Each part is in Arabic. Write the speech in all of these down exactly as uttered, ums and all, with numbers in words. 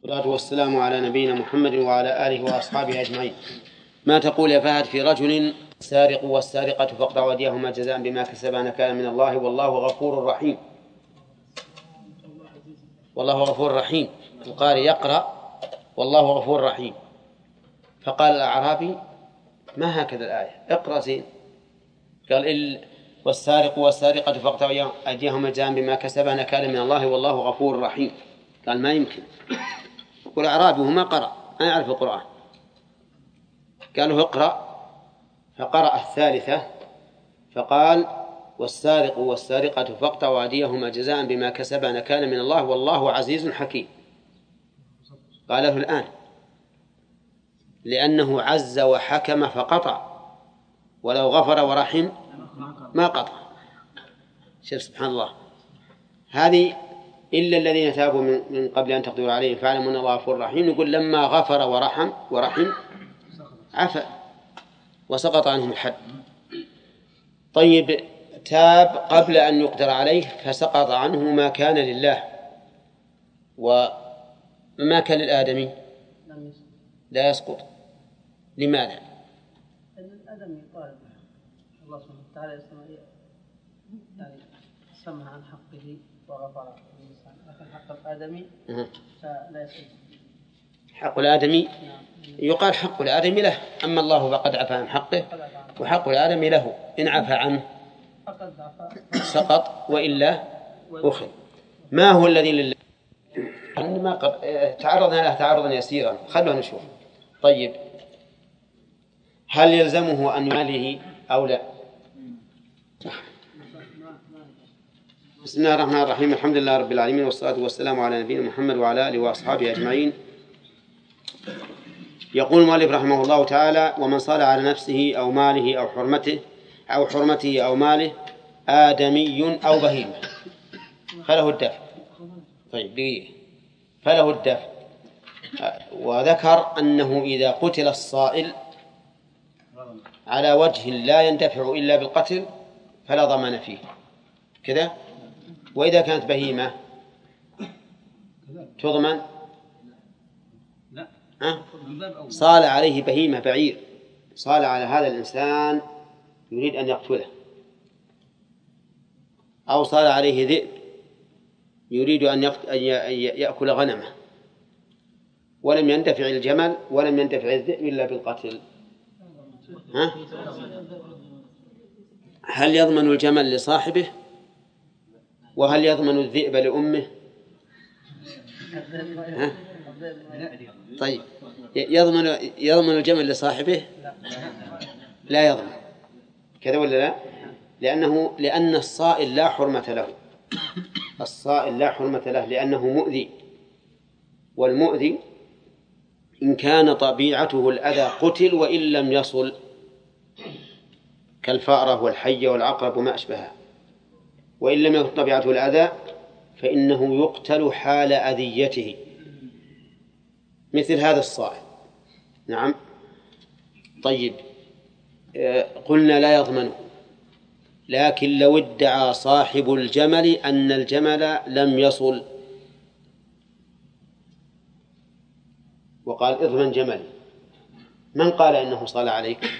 والصلاة والسلام على نبينا محمد وعلى آله وأصحابه أجمعين. ما تقول يا فهد في رجل سارق والسارقة فاقطعوا أيديهما جزاء بما كسبا نكالا من الله والله غفور رحيم. والله غفور رحيم. القارئ يقرأ والله غفور رحيم، فقال الأعرابي ما هكذا الآية، اقرأ زين. قال إل والسارق والسارقة فاقطعوا أيديهما جزاء بما كسبا نكالا من الله والله غفور رحيم. قال ما يمكن، والأعرابي وما قرأ ما يعرف القرآن. قالوا اقرأ، فقرأ الثالثة فقال والسارق والسارقة فاقطعوا أيديهما جزاء بما كسبا نكالا من الله والله عزيز حكيم. قاله الآن لأنه عز وحكم فقطع، ولو غفر ورحم ما قطع. شوف سبحان الله، هذه إلا الذين تابوا من قبل أن تقدروا عليهم فاعلموا أن الله غفور رحيم. يقول لما غفر ورحم ورحم عفا وسقط عنهم الحد. طيب تاب قبل أن يقدر عليه فسقط عنه ما كان لله وما كان للآدمي لا يسقط. لماذا؟ الآدمي قال الله سبحانه وتعالى يعني سمح عن حقه وغفر الإنسان، لكن حق الآدمي لا يسقط. حق الآدمي يقال حق الآدمي له، أما الله فقد عفى عن حقه وحق الآدمي له، إن عفى عنه سقط وإلا أخذ. ما هو الذي لله؟ عندما تعرضنا له تعرضا يسيرا خلونا نشوف. طيب هل يلزمه أن يماله أو لا؟ بسم الله الرحمن الرحيم، الحمد لله رب العالمين، والصلاة والسلام على نبينا محمد وعلى آله وأصحابه أجمعين. يقول المؤلف رحمه الله تعالى: ومن صال على نفسه أو ماله أو حرمته أو حرمته أو ماله آدمي أو بهيمة فله الدفع. طيب دقيقة، فله الدفع. وذكر أنه إذا قتل الصائل على وجه لا يندفع إلا بالقتل فلا ضمان فيه كذا. وإذا كانت بهيمة تضمن. أه؟ صال عليه بهيمة بعير، صال على هذا الإنسان يريد أن يقتله، أو صال عليه ذئب يريد أن يأكل غنمه، ولم يندفع الجمل ولم يندفع الذئب إلا بالقتل. ها؟ هل يضمن الجمل لصاحبه؟ وهل يضمن الذئب لأمه؟ ها؟ طيب يضمن يضمن الجمل لصاحبه؟ لا يضمن كذا ولا لا؟ لأنه لأن الصائل لا حرمة له، الصائل لا حرمة له لأنه مؤذي، والمؤذي إن كان طبيعته الأذى قتل وإن لم يصل، كالفأرة والحية والعقرب وما أشبهها. وإن لم يكن طبيعته الأذى فإنه يقتل حال أذيته، مثل هذا الصائل. نعم. طيب قلنا لا يضمنه، لكن لو ادعى صاحب الجمل أن الجمل لم يصل وقال اضمن جمل، من قال إنه صال عليك؟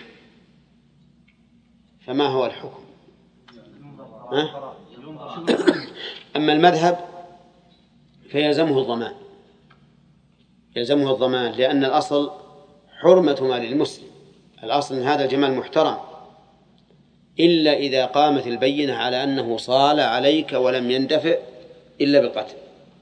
فما هو الحكم؟ ها؟ أما المذهب فيلزمه الضمان، يلزمه الضمان لأن الأصل حرمة مال المسلم، الأصل أن هذا الجمال محترم، إلا إذا قامت البينة على أنه صال عليك ولم يندفع إلا بالقتل.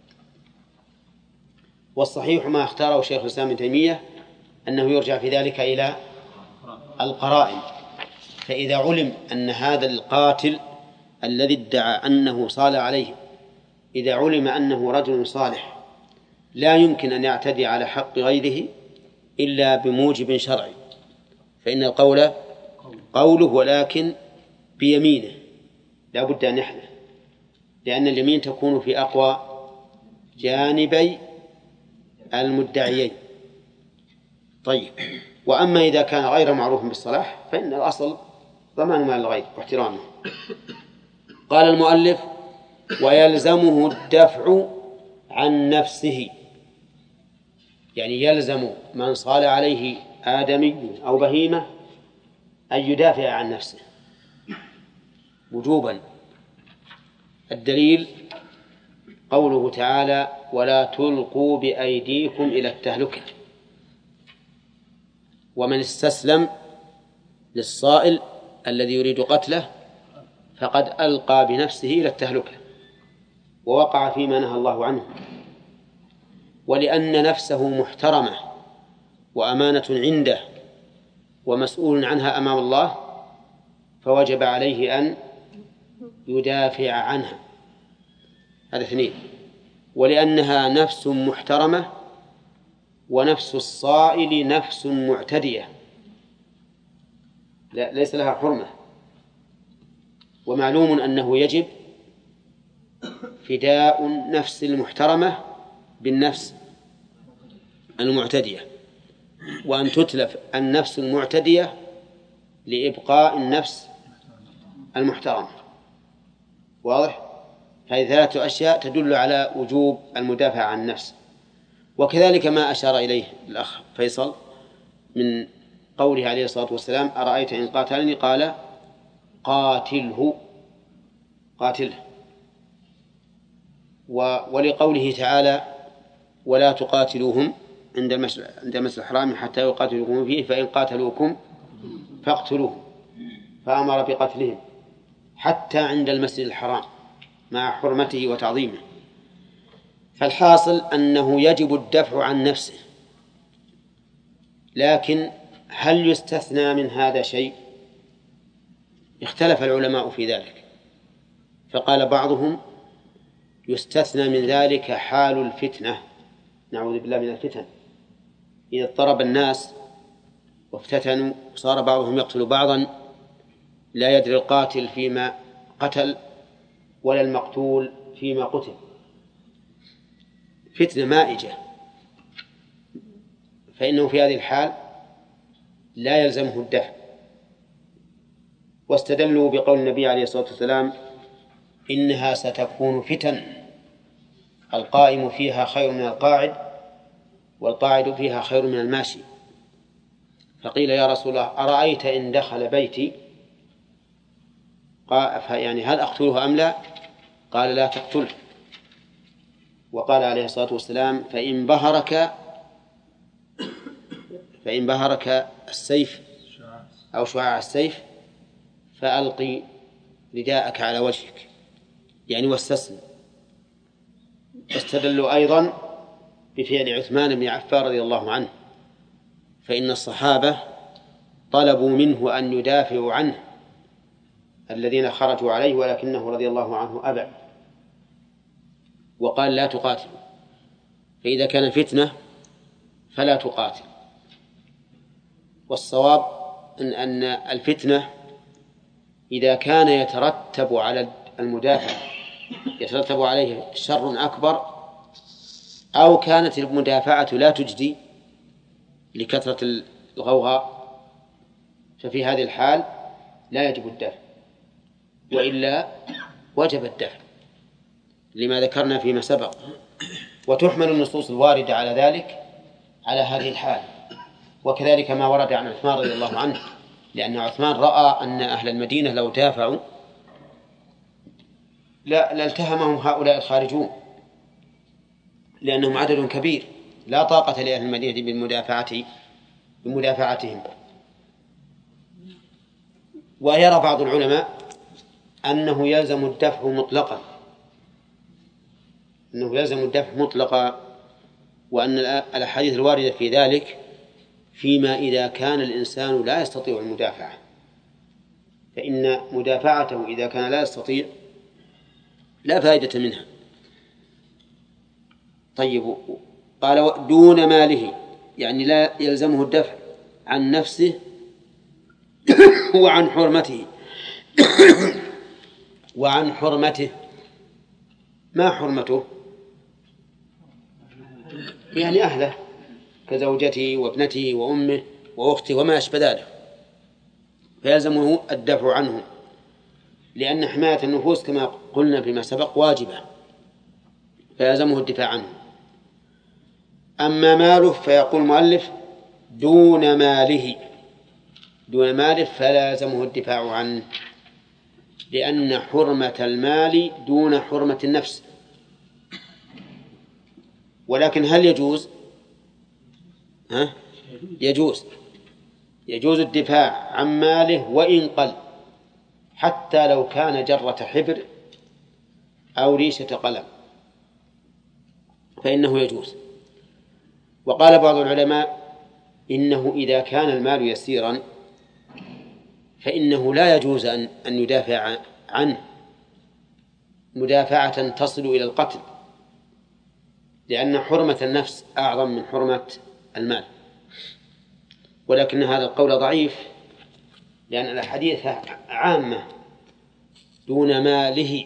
والصحيح ما اختاره شيخ الإسلام ابن تيمية أنه يرجع في ذلك إلى القرائن. فإذا علم أن هذا القاتل الذي ادعى أنه صال عليه إذا علم أنه رجل صالح لا يمكن أن يعتدي على حق غيره إلا بموجب شرعي، فإن القول قوله ولكن بيمينه لا بد أن يحلف، لأن اليمين تكون في أقوى جانبي المدعيين. طيب وأما إذا كان غير معروف بالصلاح فإن الأصل ضمان مال الغير واحترامه. قال المؤلف: ويلزمه الدفع عن نفسه يعني يلزم من صال عليه آدمي أو بهيمة أن يدافع عن نفسه وجوبا. الدليل قوله تعالى: ولا تلقوا بأيديكم إلى التهلكة. ومن استسلم للصائل الذي يريد قتله فقد ألقى بنفسه إلى التهلكة ووقع فيما نهى الله عنه. ولأن نفسه محترمة وأمانة عنده ومسؤول عنها أمام الله فوجب عليه أن يدافع عنها. هذا اثنين. ولأنها نفس محترمة ونفس الصائل نفس معتدية لا ليس لها حرمة. ومعلوم أنه يجب فداء النفس المحترمة بالنفس المعتدية، وأن تتلف النفس المعتدية لإبقاء النفس المحترمة. واضح؟ هذه ثلاثة أشياء تدل على وجوب المدافع عن النفس. وكذلك ما أشار إليه الأخ فيصل من قوله عليه الصلاة والسلام: أرأيت إن قاتلني؟ قال: قاتله قاتله. ولقوله تعالى: ولا تقاتلوهم عند المسجد عند المسجد الحرام حتى يقاتلوكم فيه فإن قاتلوكم فاقتلوهم، فأمر بقتلهم حتى عند المسجد الحرام مع حرمته وتعظيمه. فالحاصل أنه يجب الدفع عن نفسه، لكن هل يستثنى من هذا شيء؟ اختلف العلماء في ذلك، فقال بعضهم: يستثنى من ذلك حال الفتنة، نعوذ بالله من الفتن، إذا اضطرب الناس وافتتنوا وصار بعضهم يقتل بعضا لا يدري القاتل فيما قتل ولا المقتول فيما قتل، فتنة مائجة، فإنه في هذه الحال لا يلزمه الدفع. واستدلوا بقول النبي عليه الصلاة والسلام: إنها ستكون فتن القائم فيها خير من القاعد والقاعد فيها خير من الماشي. فقيل: يا رسول الله، أرأيت إن دخل بيتي؟ قال: يعني هل أقتله أم لا؟ قال: لا تقتله. وقال عليه الصلاة والسلام: فإن بهرك فإن بهرك السيف أو شعاع السيف فألقي رداءك على وجهك، يعني واستسلم. استدلوا أيضا بفعل عثمان بن عفان رضي الله عنه، فإن الصحابة طلبوا منه أن يدافعوا عنه الذين خرجوا عليه، ولكنه رضي الله عنه أبى وقال: لا تقاتل. فإذا كان فتنة فلا تقاتل. والصواب أن أن الفتنة إذا كان يترتب على المدافع يترتب عليه شر أكبر، أو كانت المدافعة لا تجدي لكثرة الغوغاء، ففي هذه الحال لا يجب الدفع، وإلا وجب الدفع لما ذكرنا فيما سبق. وتحمل النصوص الواردة على ذلك على هذه الحال، وكذلك ما ورد عن عثمان رضي الله عنه، لأن عثمان رأى أن أهل المدينة لو دافعوا لا لالتهمهم هؤلاء الخارجون، لأنهم عدد كبير لا طاقة لأهل المدينة بالمدافعة بمدافعتهم. ويرى بعض العلماء أنه يلزم الدفع مطلقا أنه يلزم الدفع مطلقا وأن الأحاديث الواردة في ذلك فيما إذا كان الإنسان لا يستطيع المدافعة، فإن مدافعته إذا كان لا يستطيع لا فائدة منها. طيب، قال: دون ماله، يعني لا يلزمه الدفع عن نفسه وعن حرمته وعن حرمته. ما حرمته؟ يعني أهله كزوجته وابنته وأمه وأخته وما أشبه ذلك، فيلزمه الدفع عنه، لأن حماية النفوس كما قلنا فيما سبق واجبة، فيلزمه الدفاع عنه. أما ماله فيقول المؤلف دون ماله، دون ماله فلازمه الدفاع عنه، لأن حرمة المال دون حرمة النفس. ولكن هل يجوز؟ ها؟ يجوز يجوز الدفاع عن ماله وإن قل، حتى لو كان جرة حبر أو ريشة قلم فإنه يجوز. وقال بعض العلماء إنه إذا كان المال يسيرا فإنه لا يجوز أن أن يدافع عنه مدافعة تصل إلى القتل، لأن حرمة النفس أعظم من حرمة المال. ولكن هذا القول ضعيف، لأن الأحاديث عامة دون ماله.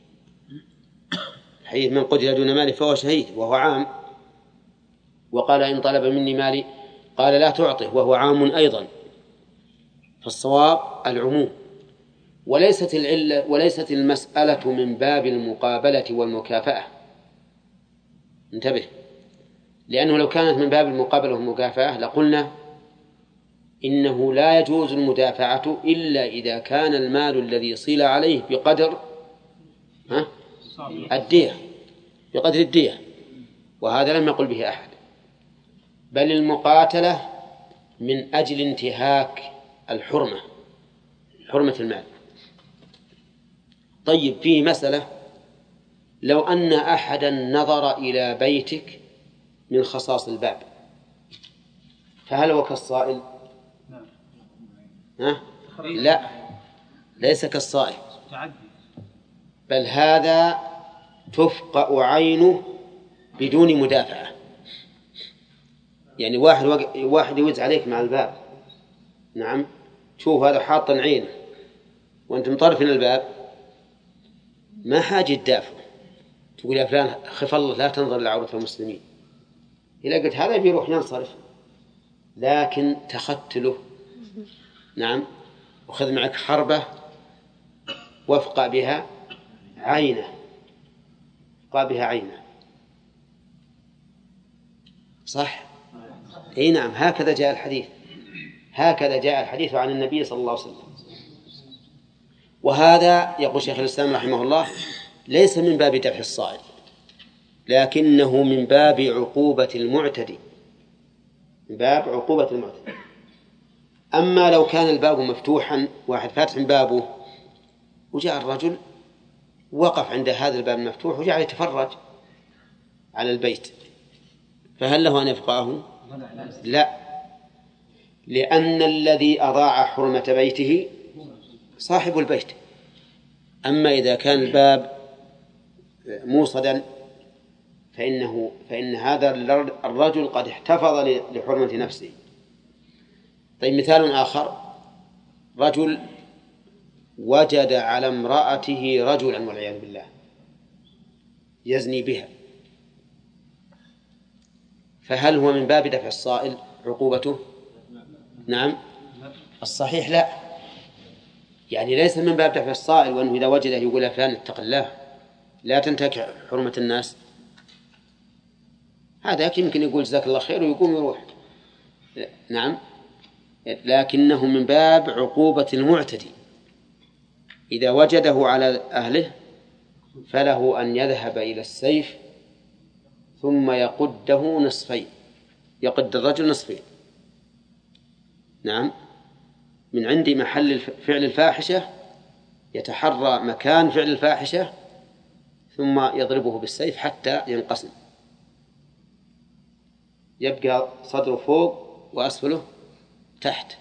حديث من قتل دون ماله فهو شهيد وهو عام، وقال إن طلب مني مالي قال لا تعطه وهو عام أيضا. فالصواب العموم، وليست العلة وليست المسألة من باب المقابلة والمكافأة. انتبه، لأنه لو كانت من باب المقابلة والمكافأة لقلنا إنه لا يجوز المدافعة إلا إذا كان المال الذي صيل عليه بقدر ها؟ الدية، بقدر الدية، وهذا لم يقل به أحد، بل المقاتلة من أجل انتهاك الحرمة، حرمة المال. طيب، فيه مسألة، لو أن أحدا نظر إلى بيتك من خصاص الباب فهل هو كالصائل؟ ها؟ لا، ليس كالصائل، بل هذا تفقأ عينه بدون مدافعة. يعني واحد واحد يوز عليك مع الباب، نعم، شوف هذا حاط عينه وأنت مطرفين الباب، ما حاجة تدافع تقول يا فلان خف الله لا تنظر لعورة المسلمين. إذا قلت هذا بيروح ينصرف، لكن تختله، نعم، وخذ معك حربة وافقأ بها عينه، افقأ بها عينه، صح؟ اي نعم، هكذا جاء الحديث، هكذا جاء الحديث عن النبي صلى الله عليه وسلم. وهذا يقول شيخ الإسلام رحمه الله ليس من باب دفع الصائل، لكنه من باب عقوبة المعتدي، من باب عقوبة المعتدي. أما لو كان الباب مفتوحا، واحد فاتح بابه وجاء الرجل وقف عند هذا الباب المفتوح وجعل يتفرج على البيت، فهل له أن يفقهه؟ لا، لأن الذي أضاع حرمة بيته صاحب البيت. أما إذا كان الباب موصدا فإنه فإن هذا الرجل قد احتفظ لحرمة نفسه. طيب، مثال آخر، رجل وجد على امرأته رجلا والعياذ بالله يزني بها، فهل هو من باب دفع الصائل عقوبته؟ نعم، الصحيح لا، يعني ليس من باب دفع الصائل، وأنه إذا وجده يقول يا فلان اتق الله لا تنتهك حرمة الناس. هذا يمكن يقول جزاك الله خير ويقوم يروح، نعم، لكنه من باب عقوبة المعتدي. إذا وجده على أهله فله أن يذهب إلى السيف ثم يقده نصفين، يقد الرجل نصفين، نعم، من عند محل فعل الفاحشة يتحرى مكان فعل الفاحشة ثم يضربه بالسيف حتى ينقسم، يبقى صدره فوق وأسفله تحت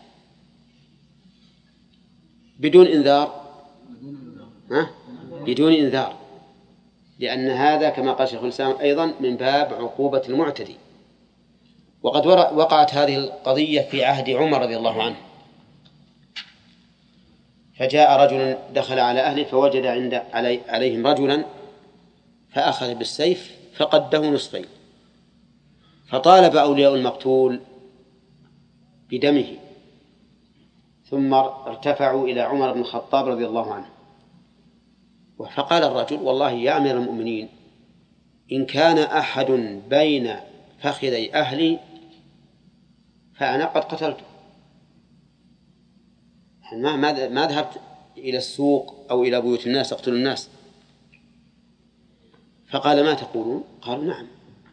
بدون إنذار، ها؟ بدون إنذار، لأن هذا كما قال شيخ الإسلام أيضا من باب عقوبة المعتدي. وقد وقعت هذه القضية في عهد عمر رضي الله عنه، فجاء رجل دخل على أهله فوجد عند علي عليهم رجلا فأخذ بالسيف فقده نصفين، فطالب أولياء المقتول بدمه، ثم ارتفعوا إلى عمر بن الخطاب رضي الله عنه، فقال الرجل والله يا أمير المؤمنين إن كان أحد بين فخذي أهلي فأنا قد قتلته، ما ما ذهبت إلى السوق أو إلى بيوت الناس أقتل الناس. فقال ما تقولون؟ قالوا نعم.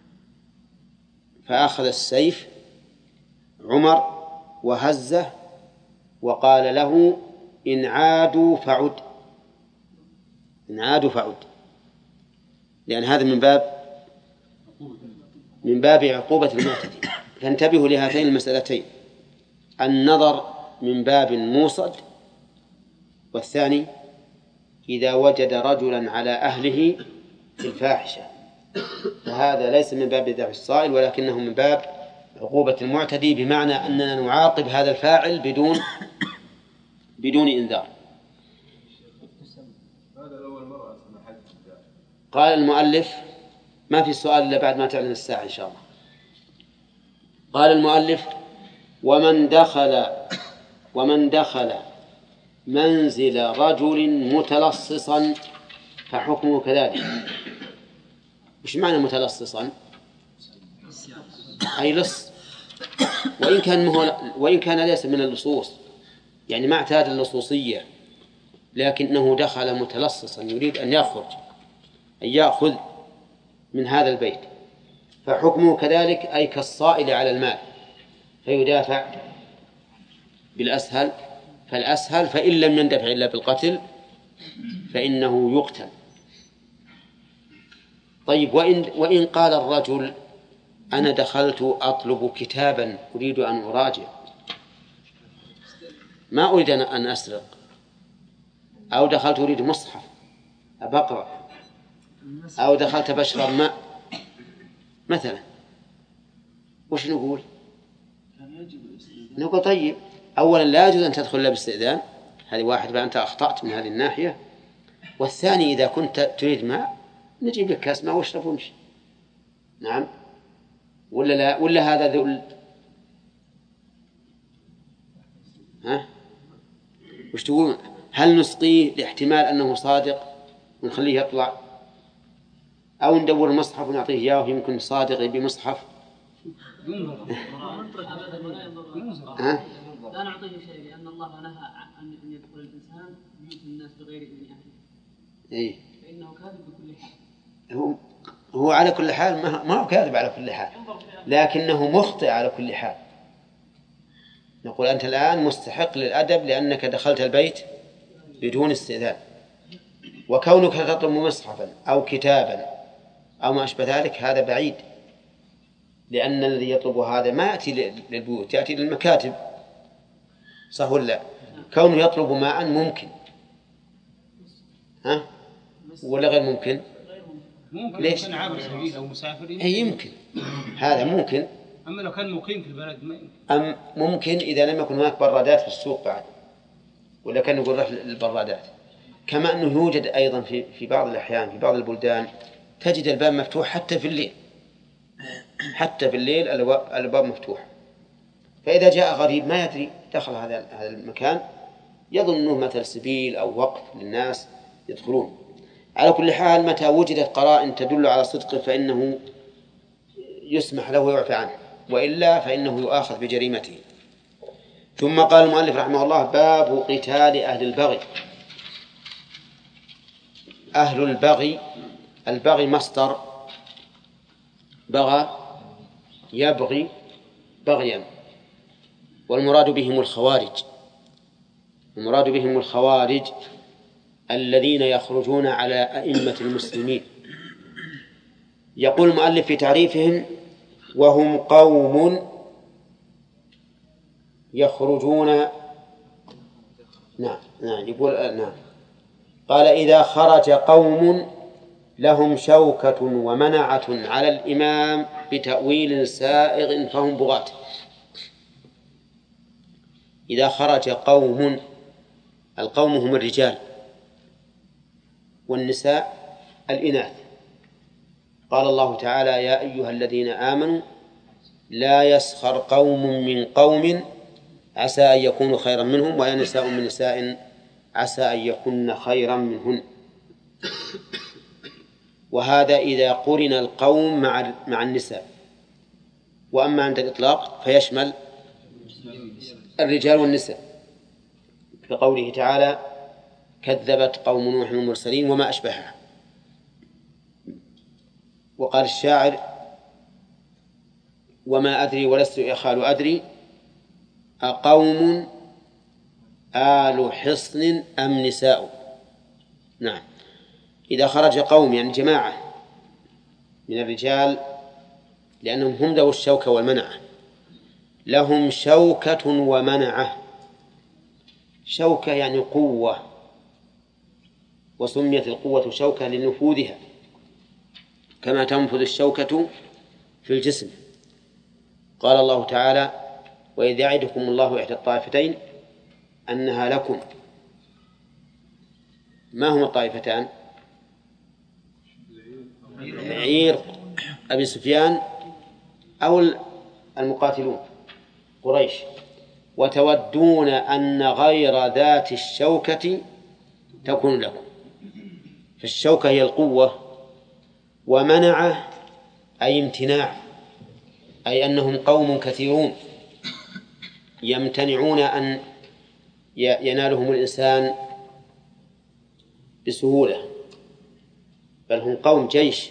فأخذ السيف عمر وهزه وقال له إن عادوا فعد، إن عادوا فعد، لأن هذا من باب من باب عقوبة المعتدي. فانتبهوا لهاتين المسألتين، النظر من باب موصد، والثاني إذا وجد رجلا على أهله في الفاحشة، فهذا ليس من باب دفع الصائل ولكنه من باب عقوبة المعتدي، بمعنى أننا نعاقب هذا الفاعل بدون بدون إنذار. قال المؤلف ما في سؤال إلا بعد ما تعلن الساعة إن شاء الله. قال المؤلف ومن دخل ومن دخل منزل رجل متلصصا فحكمه كذلك. وش معنى متلصصا؟ أي لص، وإن كان مهو وإن كان ليس من اللصوص، يعني ما اعتاد اللصوصية، لكنه دخل متلصصا يريد أن يخرج أن يأخذ من هذا البيت، فحكمه كذلك أي كالصائل على المال، فيدافع بالأسهل فالأسهل، فإن لم يندفع إلا بالقتل فإنه يقتل. طيب وإن, وإن قال الرجل أنا دخلت أطلب كتابا أريد أن أراجع، ما أريد أن أسرق، أو دخلت أريد مصحف أبقرأ، أو دخلت بشرب ماء مثلا، وش نقول؟ نقول طيب أولا لا يجوز أن تدخل إلا باستئذان، هذه واحد فأنت أخطأت من هذه الناحية. والثاني إذا كنت تريد ماء نجيب لك كاس ماء واشرب وامشي. نعم ولا لا؟ ولا هذا ذل؟ ها وش تقول؟ هل نسقيه لاحتمال أنه صادق ونخليه يطلع، أو ندور المصحف ونعطيه إياه يمكن صادق بمصحف؟ ها؟ لا نعطيه شيء لأن الله نهى عن أن يدخل الإنسان بيوت الناس بغير إذن أهله. إيه؟ فإنه كاذب بكل حال. هو هو على كل حال ما ما هو كاذب على كل حال، لكنه مخطئ على كل حال. نقول أنت الآن مستحق للأدب لأنك دخلت البيت بدون استئذان، وكونك تطلب مصحفا أو كتابا أو ما أشبه ذلك هذا بعيد، لأن الذي يطلب هذا ما يأتي للبيوت، يأتي للمكاتب، صح ولا؟ كونه يطلب ماء ممكن، ها ولا غير ممكن؟ ممكن ليش؟ يكون عابر سبيل أو مسافر أي يمكن، هذا ممكن. أما لو كان مقيم في البلد ما يمكن. أم ممكن إذا لم يكن هناك برادات في السوق بعد، ولا كان يقول رحل البرادات. كما أنه يوجد أيضا في في بعض الأحيان في بعض البلدان تجد الباب مفتوح حتى في الليل، حتى في الليل الباب مفتوح، فإذا جاء غريب ما يدري دخل هذا هذا المكان يظن أنه مثل سبيل أو وقف للناس يدخلون. على كل حال متى وجدت قرائن تدل على صدقه فإنه يسمح له ويعفى عنه، وإلا فإنه يؤاخذ بجريمته. ثم قال المؤلف رحمه الله باب قتال أهل البغي. أهل البغي، البغي مصدر بغى يبغي بغيا، والمراد بهم الخوارج، المراد بهم الخوارج الذين يخرجون على أئمة المسلمين. يقول المؤلف في تعريفهم وهم قوم يخرجون، نعم نعم يقول نعم قال إذا خرج قوم لهم شوكة ومنعة على الإمام بتأويل سائغ فهم بغاة. إذا خرج قوم، القوم هم الرجال والنساء الإناث. قال الله تعالى يا أيها الذين آمنوا لا يسخر قوم من قوم عسى أن يكونوا خيرا منهم ولا نساء من نساء عسى أن يكون خيرا منهن. وهذا إذا قرن القوم مع مع النساء، وأما عند الإطلاق فيشمل الرجال والنساء، كقوله تعالى كذبت قوم نوح المرسلين وما أشبهها. وقال الشاعر وما أدري ولست يخال أدري أقوم آل حصن أم نساء. نعم، إذا خرج قوم يعني جماعة من الرجال لأنهم هم ذو الشوكة والمنعة، لهم شوكة ومنعة. شوكة يعني قوة، وسميت القوة شوكة لنفوذها كما تنفذ الشوكة في الجسم. قال الله تعالى وإذ يعدكم الله إحدى الطائفتين أنها لكم. ما هما الطائفتان؟ عير أبي سفيان أو المقاتلون قريش. وتودون أن غير ذات الشوكة تكون لكم. فالشوكة هي القوة، ومنعه أي امتناع، أي أنهم قوم كثيرون يمتنعون أن ينالهم الإنسان بسهولة، بل هم قوم جيش.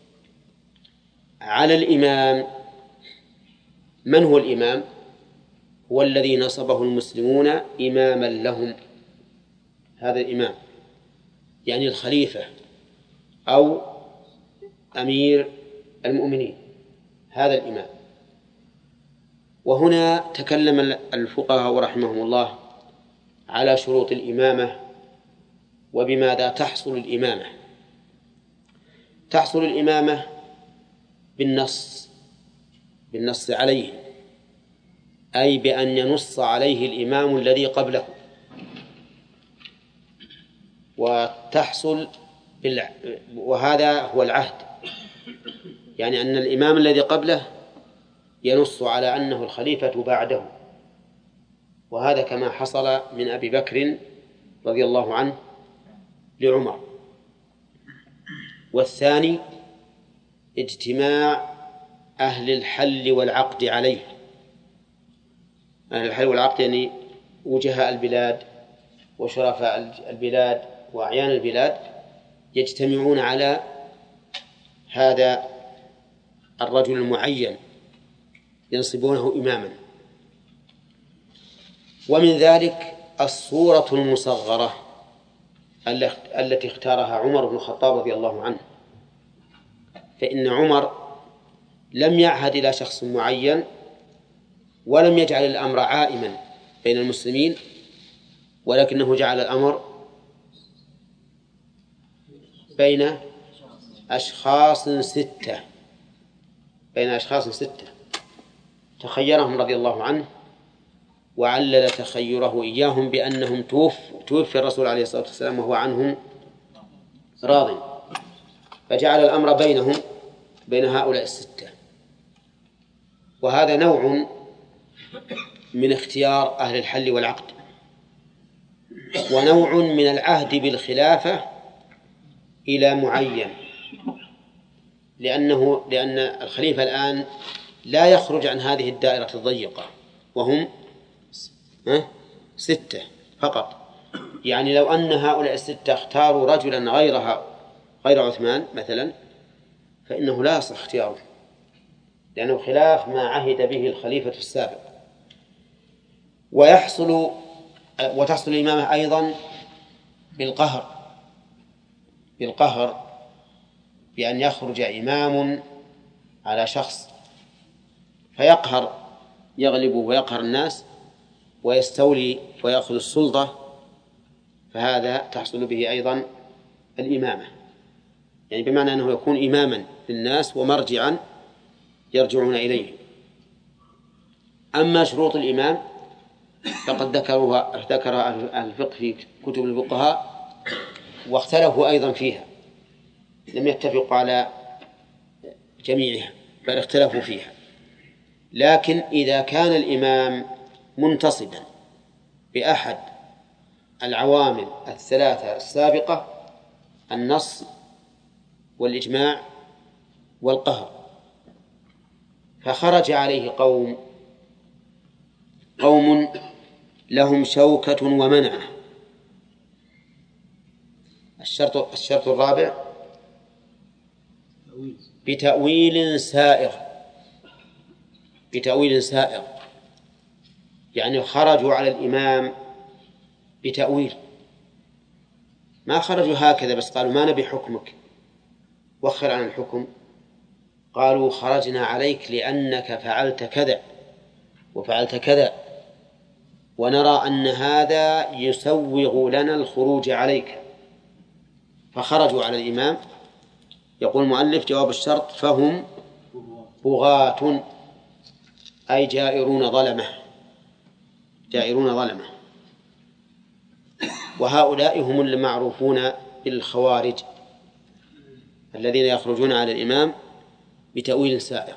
على الإمام، من هو الإمام؟ هو الذي نصبه المسلمون إماما لهم. هذا الإمام يعني الخليفة أو أمير المؤمنين، هذا الإمام. وهنا تكلم الفقهاء رحمهم الله على شروط الإمامة وبماذا تحصل الإمامة. تحصل الإمامة بالنص بالنص عليه، أي بأن ينص عليه الإمام الذي قبله. وتحصل بالع... وهذا هو العهد، يعني أن الإمام الذي قبله ينص على أنه الخليفة بعده. وهذا كما حصل من أبي بكر رضي الله عنه لعمر. والثاني اجتماع أهل الحل والعقد عليه. أهل الحل والعقد يعني وجهاء البلاد وشرفاء البلاد وأعيان البلاد يجتمعون على هذا الرجل المعين ينصبونه إماما. ومن ذلك الصورة المصغرة التي اختارها عمر بن الخطاب رضي الله عنه. فإن عمر لم يعهد إلى شخص معين ولم يجعل الأمر عائما بين المسلمين، ولكنه جعل الأمر بين أشخاص ستة بين أشخاص ستة تخيرهم رضي الله عنه، وعلل تخيره إياهم بأنهم توف توفي الرسول عليه الصلاة والسلام وهو عنهم راض، فجعل الأمر بينهم بين هؤلاء الستة. وهذا نوع من اختيار أهل الحل والعقد، ونوع من العهد بالخلافة إلى معين، لأنه لأن الخليفة الآن لا يخرج عن هذه الدائرة الضيقة وهم ستة فقط. يعني لو أن هؤلاء الستة اختاروا رجلا غيرها غير عثمان مثلا فإنه لا يصح اختياره، لأنه خلاف ما عهد به الخليفة السابق. ويحصل وتحصل الإمامة أيضا بالقهر بالقهر بأن يخرج إمام على شخص فيقهر يغلب ويقهر الناس ويستولي ويأخذ السلطة، فهذا تحصل به أيضا الإمامة، يعني بمعنى أنه يكون إماما للناس ومرجعا يرجعون إليه. أما شروط الإمام فقد ذكرها ذكر أهل الفقه في كتب الفقهاء واختلفوا أيضا فيها، لم يتفقوا على جميعها بل اختلفوا فيها. لكن إذا كان الإمام منتصبا بأحد العوامل الثلاثة السابقة، النص والإجماع والقهر، فخرج عليه قوم قوم لهم شوكة ومنعة. الشرط الشرط الرابع بتأويل سائغ، بتأويل سائغ يعني خرجوا على الإمام بتأويل، ما خرجوا هكذا بس قالوا ما نبي حكمك وخر عن الحكم، قالوا خرجنا عليك لأنك فعلت كذا وفعلت كذا ونرى أن هذا يسوغ لنا الخروج عليك، فخرجوا على الإمام. يقول المؤلف جواب الشرط فهم بغاة أي جائرون ظلمة، جائرون ظلمة. وهؤلاء هم المعروفون بالخوارج الذين يخرجون على الإمام بتأويل سائغ.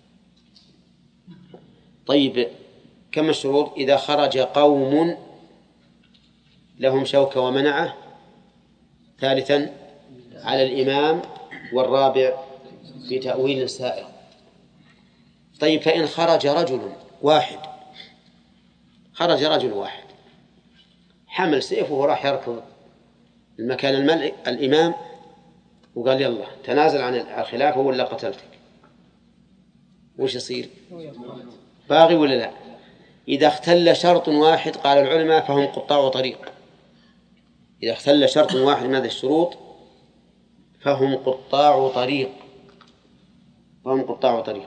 طيب كم الشروط؟ إذا خرج قوم لهم شوكة ومنعة، ثالثا على الإمام، والرابع بتأويل سائغ. طيب فإن خرج رجل واحد، خرج رجل واحد حمل سيفه وراح يركض المكان الملك الإمام وقال يلا تنازل عن الخلافة ولا قتلتك، وش يصير؟ باغي ولا لا؟ إذا اختل شرط واحد قال العلماء فهم قطاع طريق. إذا اختل شرط واحد من هذه الشروط فهم قطاع طريق، فهم قطاع طريق.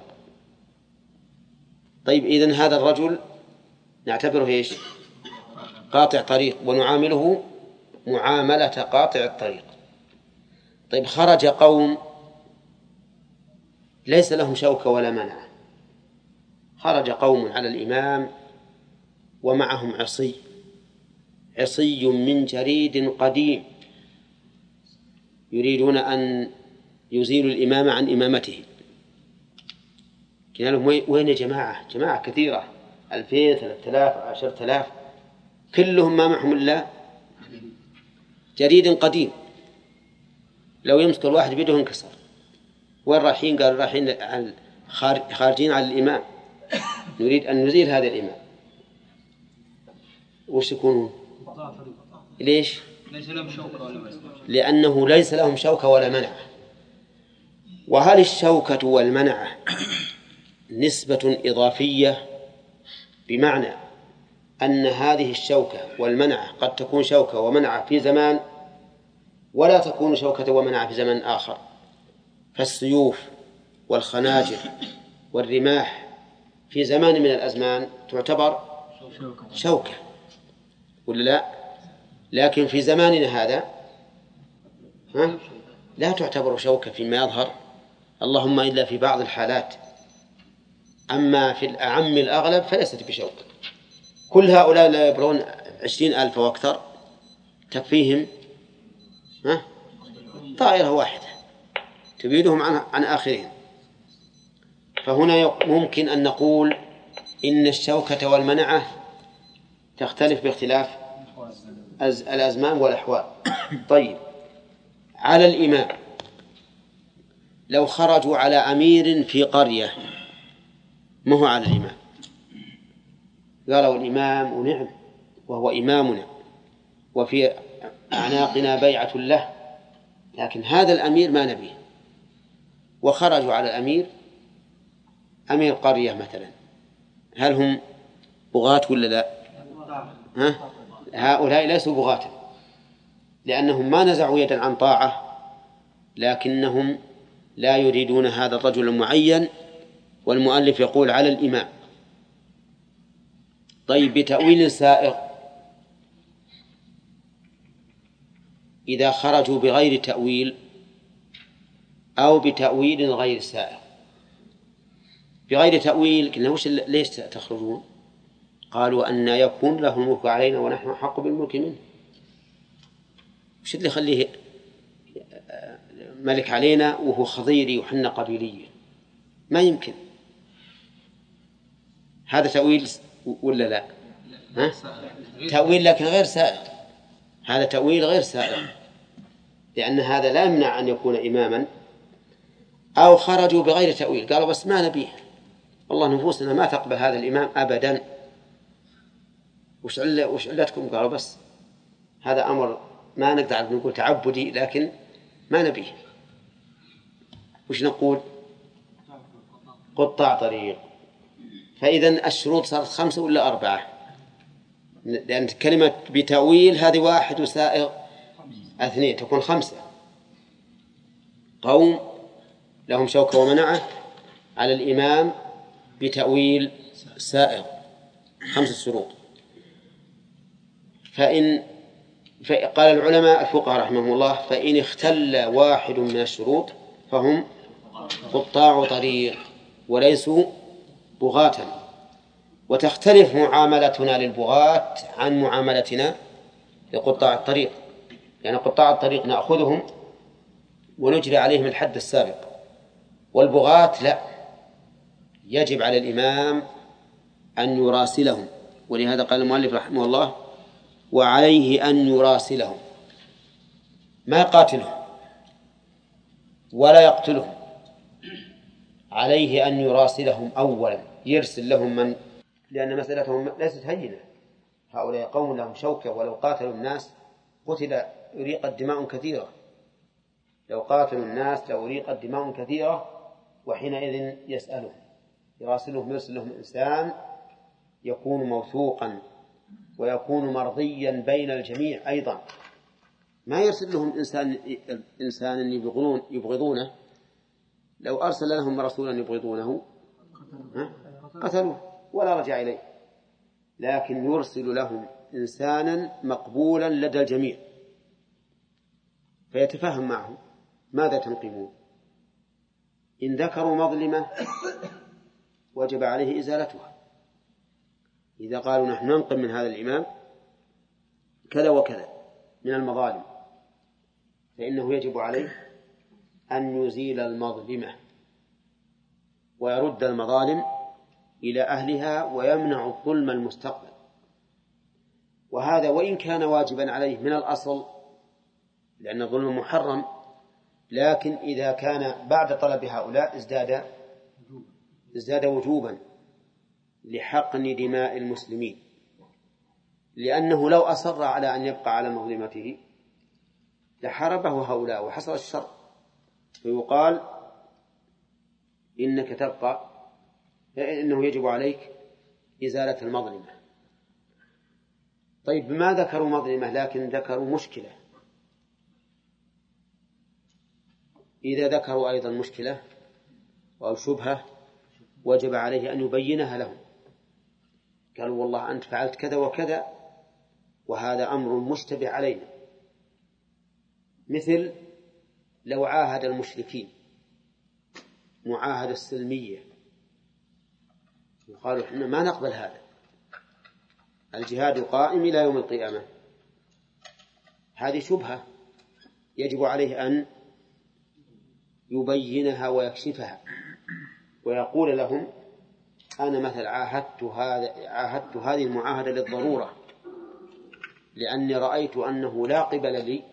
طيب إذن هذا الرجل نعتبره إيش؟ قاطع طريق ونعامله معاملة قاطع الطريق. طيب خرج قوم ليس لهم شوكة ولا منع، خرج قوم على الإمام ومعهم عصي، عصي من جريد قديم يريدون أن يزيلوا الإمام عن إمامته. قلنا لهم وين يا جماعة؟ جماعة كثيرة، ألفين ثلاثة آلاف عشرة آلاف، كلهم ما معهم إلا جريد قديم لو يمسك الواحد بيده انكسر. وين رايحين؟ قالوا رايحين خارجين على الإمام، نريد أن نزيل هذا الإمام. وش يكونون؟ ليش؟ ليس لهم شوكة ولا منع. لأنه ليس لهم شوكة ولا منع. وهل الشوكة والمنعة نسبة إضافية، بمعنى أن هذه الشوكة والمنعة قد تكون شوكة ومنعة في زمان ولا تكون شوكة ومنعة في زمن آخر؟ فالسيوف والخناجر والرماح في زمان من الأزمان تعتبر شوكة ولا لا؟ لكن في زماننا هذا ها لا تعتبر شوكة فيما يظهر، اللهم إلا في بعض الحالات، أما في الأعم الأغلب فليست بشوكة. كل هؤلاء لا يبلغون عشرين ألف وأكثر تكفيهم ها طائرة واحدة تبيدهم عن, عن آخرين. فهنا ممكن أن نقول إن الشوكة والمنعة تختلف باختلاف الأزمان والأحوال. طيب على الإمام لو خرجوا على أمير في قرية ما هو على الإمام، قالوا الإمام ونعم وهو إمامنا وفي أعناقنا بيعة له، لكن هذا الأمير ما نبيه، وخرجوا على الأمير أمير قرية مثلا، هل هم بغاة ولا لا؟ ها؟ هؤلاء ليسوا بغاة لأنهم ما نزعوا يدا عن طاعة، لكنهم لا يريدون هذا الرجل المعين، والمؤلف يقول على الإمام. طيب بتأويل سائغ، إذا خرجوا بغير تأويل أو بتأويل غير سائغ. بغير تأويل قلنا وش ليش تخرجون؟ قالوا أن يكون له الملك علينا ونحن أحق بالملك منه، وش اللي يخليه ملك علينا وهو خضيري وحنا قبيلية؟ ما يمكن. هذا تأويل ولا لا؟ ها؟ تأويل لكن غير سائغ، هذا تأويل غير سائغ، لأن هذا لا يمنع أن يكون إماما. أو خرجوا بغير تأويل، قالوا بس ما نبيه والله نفوسنا ما تقبل هذا الإمام أبدا. وش عل وش علتكم؟ قالوا بس هذا أمر ما نقدر نقول تعبدي، لكن ما نبيه. وش نقول؟ قطاع طريق. فإذن الشروط صارت خمسة ولا أربعة؟ لأن كلمة بتأويل هذه واحد وسائغ اثنين، تكون خمسة. قوم لهم شوكة ومنعة على الإمام بتأويل سائغ، خمسة شروط. فإن قال العلماء الفقهاء رحمهم الله: فإن اختل واحد من الشروط فهم قطاع طريق وليسوا بغاة. وتختلف معاملتنا للبغاة عن معاملتنا لقطاع الطريق، يعني قطاع الطريق نأخذهم ونجري عليهم الحد السابق، والبغاة لا، يجب على الإمام أن يراسلهم. ولهذا قال المؤلف رحمه الله: وعليه أن يراسلهم، ما يقاتلهم ولا يقتلهم، عليه أن يراسلهم أولا، يرسل لهم من، لأن مسألتهم ليست هينة. هؤلاء قوم لهم شوكة، ولو قاتلوا الناس قتل أريقت دماء كثيرة، لو قاتلوا الناس لأريقت دماء كثيرة. وحينئذ يسألهم، يراسلهم، يرسل لهم إنسان يكون موثوقا ويكون مرضيا بين الجميع أيضا. ما يرسل لهم إنسان إنسان يبغضون يبغضونه، لو أرسل لهم رسولا يبغضونه قتلوه ولا رجع إليه، لكن يرسل لهم إنسانا مقبولا لدى الجميع فيتفاهم معه. ماذا تنقمون؟ إن ذكروا مظلمة وجب عليه إزالتها. إذا قالوا نحن ننقم من هذا الإمام كذا وكذا من المظالم، فإنه يجب عليه أن يزيل المظلمة ويرد المظالم إلى أهلها ويمنع الظلم المستقبل. وهذا وإن كان واجبا عليه من الأصل، لأن الظلم محرم، لكن إذا كان بعد طلب هؤلاء ازداد ازداد وجوبا لحقن دماء المسلمين، لأنه لو أصر على أن يبقى على مظلمته لحاربه هؤلاء وحصل الشر، فيقال إنك تبقى، إنه يجب عليك إزالة المظلمة. طيب بما ذكروا مظلمة لكن ذكروا مشكلة، إذا ذكروا أيضا مشكلة أو شبهة وجب عليه أن يبينها لهم. قالوا والله أنت فعلت كذا وكذا وهذا أمر مشتبه علينا، مثل لو عاهد المشركين معاهدة السلمية وقالوا إحنا ما نقبل هذا، الجهاد قائم إلى يوم القيامة، هذه شبهة يجب عليه أن يبينها ويكشفها ويقول لهم أنا مثل عاهدت هذا عاهدت هذه المعاهدة للضرورة، لأني رأيت أنه لا قبل لي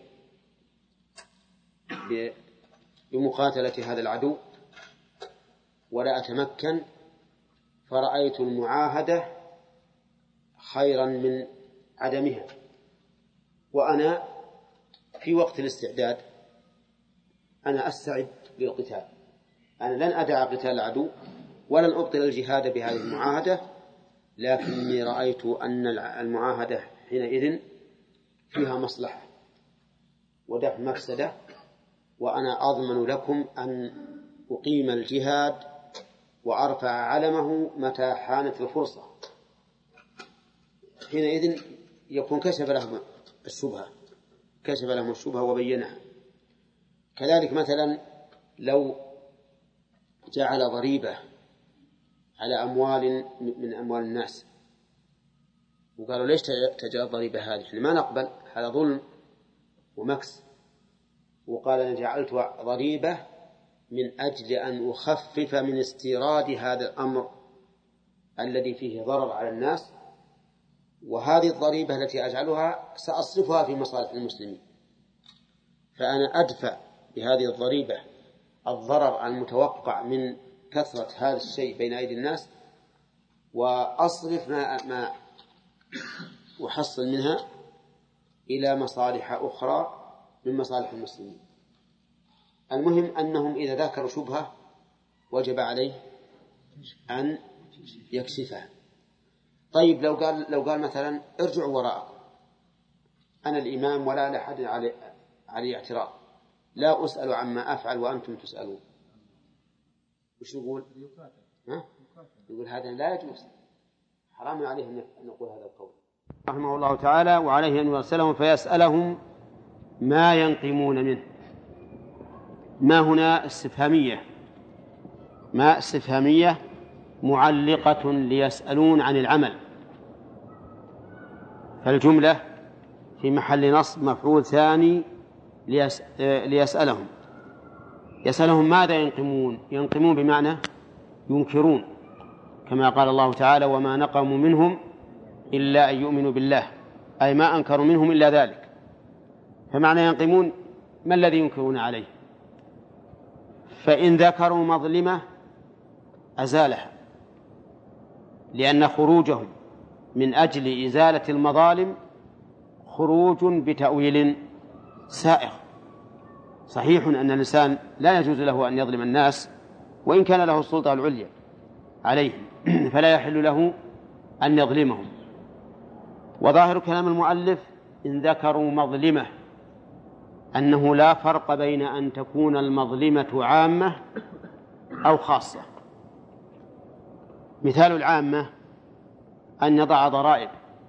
بمقاتلة هذا العدو ولا أتمكن، فرأيت المعاهدة خيرا من عدمها، وأنا في وقت الاستعداد أنا أستعد للقتال، أنا لن أدع قتال العدو ولن أبطل الجهاد بهذه المعاهدة، لكني رأيت أن المعاهدة حينئذ فيها مصلحة ودفع مفسدة، وأنا أضمن لكم أن أقيم الجهاد وأرفع علمه متى حانت الفرصة. حينئذ يكون كشف لهم الشبهة كشف لهم الشبهة وبينها. كذلك مثلا لو جعل ضريبة على أموال من أموال الناس وقالوا ليش تجعل ضريبة هذه، إحنا ما نقبل، هذا ظلم ومكس، وقال أنا جعلت ضريبة من أجل أن أخفف من استيراد هذا الأمر الذي فيه ضرر على الناس، وهذه الضريبة التي أجعلها سأصرفها في مصالح المسلمين، فأنا أدفع بهذه الضريبة الضرر المتوقع من كثرة هذا الشيء بين أيدي الناس وأصرف ما ما أحصل منها إلى مصالح أخرى من مصالح المسلمين. المهم أنهم إذا ذكروا شبهة وجب عليه أن يكشفها. طيب لو قال لو قال مثلا ارجعوا وراءكم، أنا الإمام ولا أحد علي علي اعتراض، لا أسأل عما أفعل وأنتم تسألون، وش يقول؟ ها؟ يقول هذا لا يجوز، حرام عليه أن نقول هذا القول. رحمه الله تعالى وعليه أن يرسلهم فيسألهم ما ينقمون منه. ما هنا استفهامية، ما استفهامية معلقة ليسألون عن العمل، فالجملة في محل نصب مفعول ثاني ليس... ليسألهم. يسألهم ماذا ينقمون؟ ينقمون بمعنى ينكرون، كما قال الله تعالى وما نقموا منهم إلا أن يؤمنوا بالله، أي ما أنكروا منهم إلا ذلك. فمعنى ينقمون ما الذي ينكرون عليه؟ فإن ذكروا مظلمة أزالها، لأن خروجهم من أجل إزالة المظالم خروج بتأويل سائغ. صحيح أن الإنسان لا يجوز له أن يظلم الناس وإن كان له السلطة العليا عليهم، فلا يحل له أن يظلمهم. وظاهر كلام المؤلف إن ذكروا مظلمة أنه لا فرق بين أن تكون المظلمة عامة أو خاصة. مثال العامة أن يضع ضرائب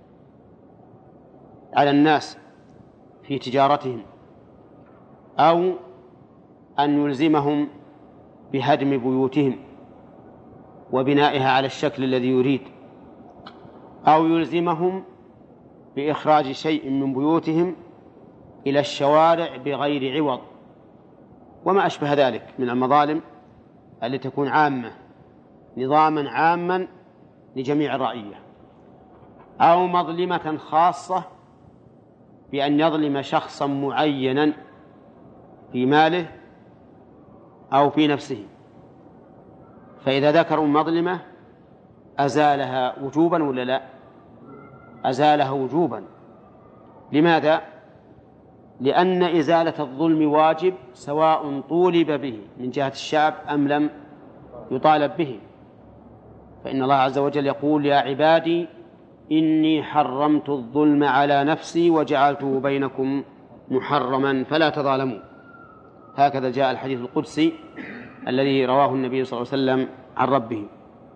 على الناس في تجارتهم، أو أن يلزمهم بهدم بيوتهم وبنائها على الشكل الذي يريد، أو يلزمهم بإخراج شيء من بيوتهم إلى الشوارع بغير عوض، وما أشبه ذلك من المظالم التي تكون عامة نظاما عاما لجميع الرعية، أو مظلمة خاصة بأن يظلم شخصا معينا في ماله أو في نفسه، فإذا ذكروا مظلمة أزالها وجوبا ولا لا؟ أزالها وجوبا. لماذا؟ لأن إزالة الظلم واجب سواء طولب به من جهة الشعب أم لم يطالب به. فإن الله عز وجل يقول يا عبادي إني حرمت الظلم على نفسي وجعلته بينكم محرما فلا تظالموا. هكذا جاء الحديث القدسي الذي رواه النبي صلى الله عليه وسلم عن ربه.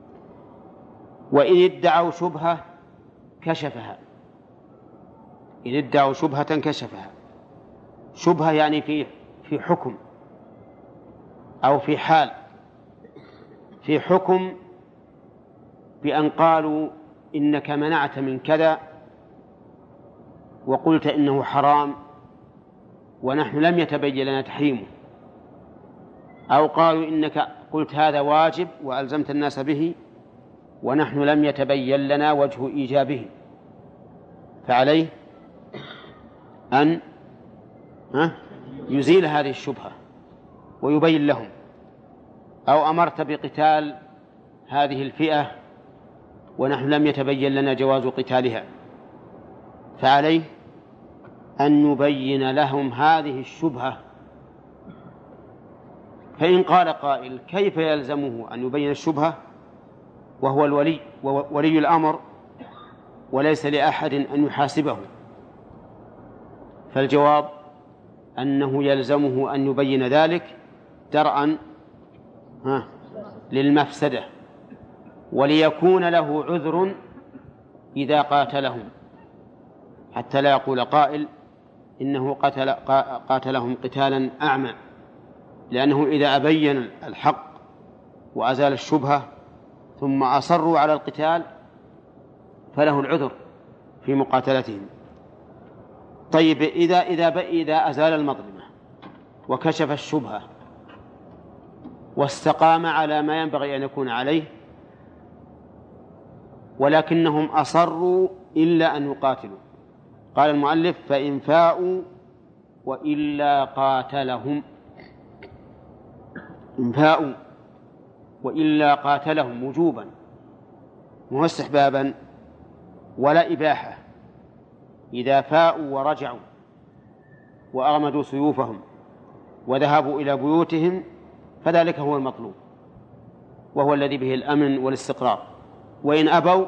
وإن ادعوا شبهة كشفها، إن ادعوا شبهة كشفها. شبهة يعني في في حكم أو في حال. في حكم بأن قالوا إنك منعت من كذا وقلت إنه حرام ونحن لم يتبين لنا تحريمه، أو قالوا إنك قلت هذا واجب وألزمت الناس به ونحن لم يتبين لنا وجه إيجابه، فعليه أن يزيل هذه الشبهة ويبين لهم. أو أمرت بقتال هذه الفئة ونحن لم يتبين لنا جواز قتالها، فعليه أن نبين لهم هذه الشبهة. فإن قال قائل كيف يلزمه أن يبين الشبهة وهو الولي وولي الأمر وليس لأحد أن يحاسبه؟ فالجواب أنه يلزمه أن يبين ذلك درءا للمفسدة وليكون له عذر إذا قاتلهم، حتى لا يقول قائل إنه قتل قاتلهم قتالا أعمى، لأنه إذا أبين الحق وأزال الشبهة ثم أصروا على القتال فله العذر في مقاتلتهم. طيب إذا إذا إذا أزال المظلمة وكشف الشبهة واستقام على ما ينبغي أن يكون عليه ولكنهم أصروا إلا أن يقاتلوا، قال المؤلف فإن فاءوا وإلا قاتلهم. إن فاءوا وإلا قاتلهم وجوبا، مو استحبابا ولا إباحة. إذا فاءوا ورجعوا وأغمدوا سيوفهم وذهبوا إلى بيوتهم فذلك هو المطلوب، وهو الذي به الأمن والاستقرار. وإن أبوا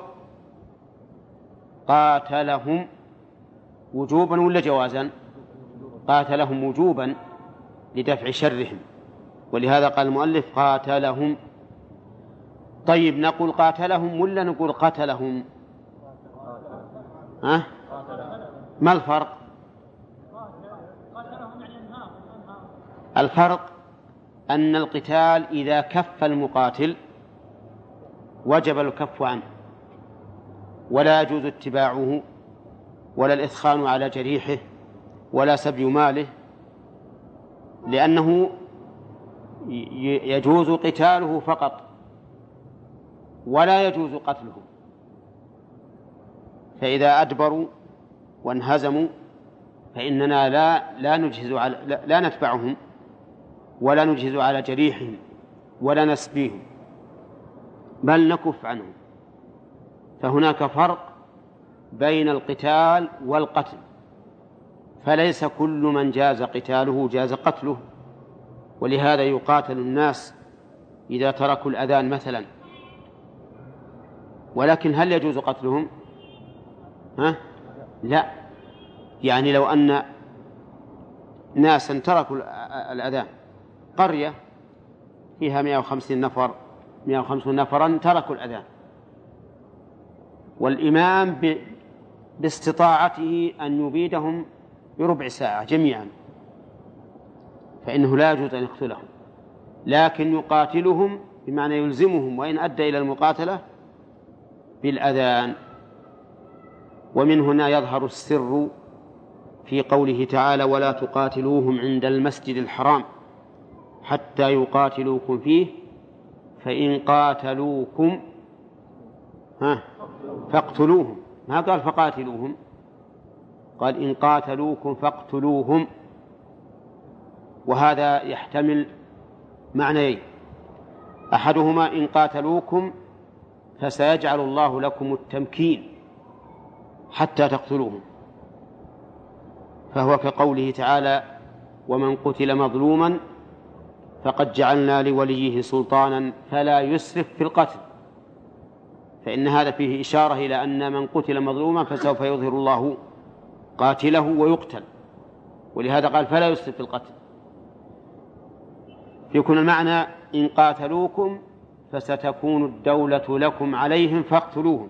قاتلهم وجوبا ولا جوازا؟ قاتلهم وجوبا لدفع شرهم، ولهذا قال المؤلف قاتلهم. طيب، نقول قاتلهم ولا نقول قتلهم؟ ها؟ ما الفرق؟ الفرق أن القتال إذا كف المقاتل وجب الكف عنه، ولا يجوز اتباعه ولا الإثخان على جريحه ولا سبي ماله، لأنه يجوز قتاله فقط ولا يجوز قتله. فإذا أدبروا وانهزموا فإننا لا لا نجهز على لا, لا نتبعهم ولا نجهز على جريحهم ولا نسبيهم، بل نكف عنهم. فهناك فرق بين القتال والقتل، فليس كل من جاز قتاله جاز قتله. ولهذا يقاتل الناس إذا تركوا الأذان مثلا، ولكن هل يجوز قتلهم؟ ها؟ لا. يعني لو أن ناسا تركوا الأذان، قرية فيها مئة وخمسين نفر مئة وخمسين نفرا تركوا الأذان، والإمام باستطاعته أن يبيدهم بربع ساعة جميعا، فإنه لا يجوز أن يقتلهم، لكن يقاتلهم بمعنى يلزمهم وإن أدى إلى المقاتلة بالأذان. ومن هنا يظهر السر في قوله تعالى ولا تقاتلوهم عند المسجد الحرام حتى يقاتلوكم فيه فإن قاتلوكم ها فاقتلوهم، ما قال فقاتلوهم، قال إن قاتلوكم فاقتلوهم. وهذا يحتمل معنيين: أحدهما إن قاتلوكم فسيجعل الله لكم التمكين حتى تقتلوهم، فهو كقوله تعالى ومن قتل مظلوما فقد جعلنا لوليه سلطانا فلا يسرف في القتل، فإن هذا فيه إشارة إلى أن من قتل مظلوما فسوف يظهر الله قاتله ويقتل، ولهذا قال فلا يسرف في القتل. يكون المعنى إن قاتلوكم فستكون الدولة لكم عليهم فاقتلوهم،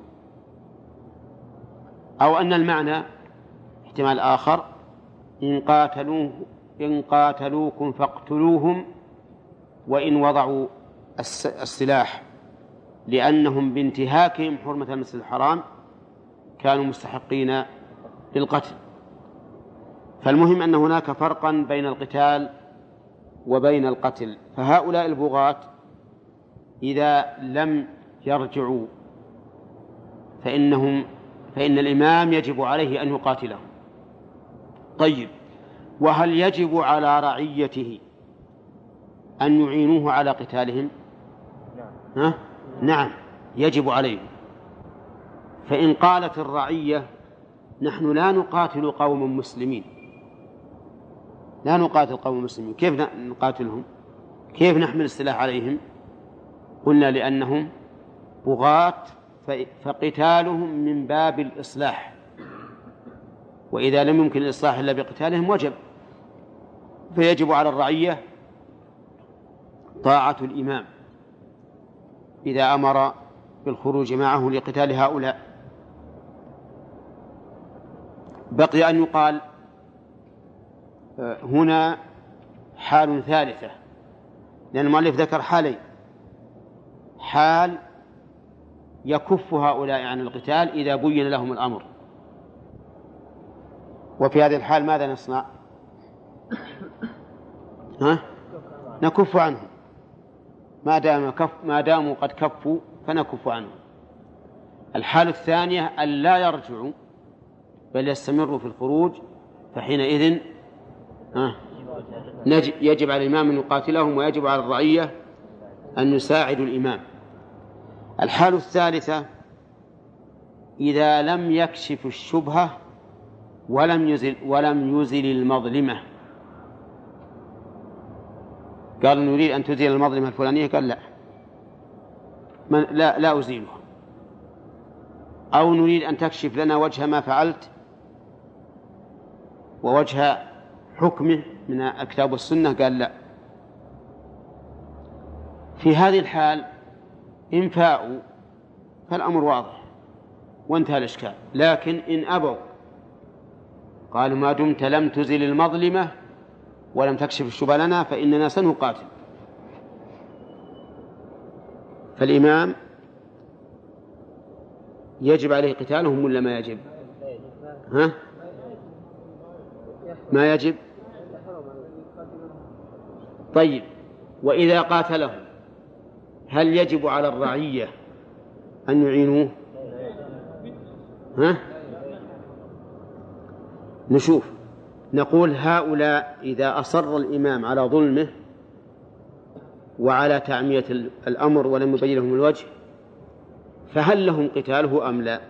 أو أن المعنى احتمال آخر إن قاتلوه إن قاتلوكم فاقتلوهم وإن وضعوا السلاح، لأنهم بانتهاكهم حرمة المسجد الحرام كانوا مستحقين للقتل. فالمهم أن هناك فرقا بين القتال وبين القتل. فهؤلاء البغاة إذا لم يرجعوا فإنهم فإن الإمام يجب عليه أن يقاتلهم. طيب، وهل يجب على رعيته أن يعينوه على قتالهم؟ ها؟ نعم، يجب عليهم. فإن قالت الرعية نحن لا نقاتل قوم مسلمين، لا نقاتل قوم مسلمين، كيف نقاتلهم؟ كيف نحمل السلاح عليهم؟ قلنا لأنهم بغاة فقتالهم من باب الإصلاح، وإذا لم يمكن الإصلاح إلا بقتالهم وجب. فيجب على الرعية طاعة الإمام إذا أمر بالخروج معه لقتال هؤلاء. بقي أن يقال هنا حال ثالثة، لأن المؤلف ذكر حالين: حال يكف هؤلاء عن القتال إذا بين لهم الأمر، وفي هذه الحال ماذا نصنع؟ ها؟ نكف عنهم ما دام كف ما داموا قد كفوا فنكف عنهم. الحال الثانية أن لا يرجعوا بل يستمروا في الخروج، فحينئذ ها يجب على الإمام أن يقاتلهم، ويجب على الرعية أن يساعدوا الإمام. الحالة الثالثة إذا لم يكشف الشبهة ولم يزل, ولم يزل المظلمة. قال نريد أن تزيل المظلمة الفلانية، قال لا من لا, لا أزيلها. أو نريد أن تكشف لنا وجه ما فعلت ووجه حكمه من الكتاب والسنة، قال لا. في هذه الحال إن فاءوا فالأمر واضح وانتهى الإشكال. لكن إن أبوا قالوا ما دمت لم تزل المظلمة ولم تكشف الشبهة لنا فإننا سنقاتل. فالإمام يجب عليه قتالهم ولا ما يجب؟ ها؟ ما يجب. طيب، وإذا قاتلهم هل يجب على الرعية أن يعينوه؟ ها؟ نشوف، نقول هؤلاء إذا أصر الإمام على ظلمه وعلى تعمية الأمر ولم يبين لهم الوجه فهل لهم قتاله أم لا؟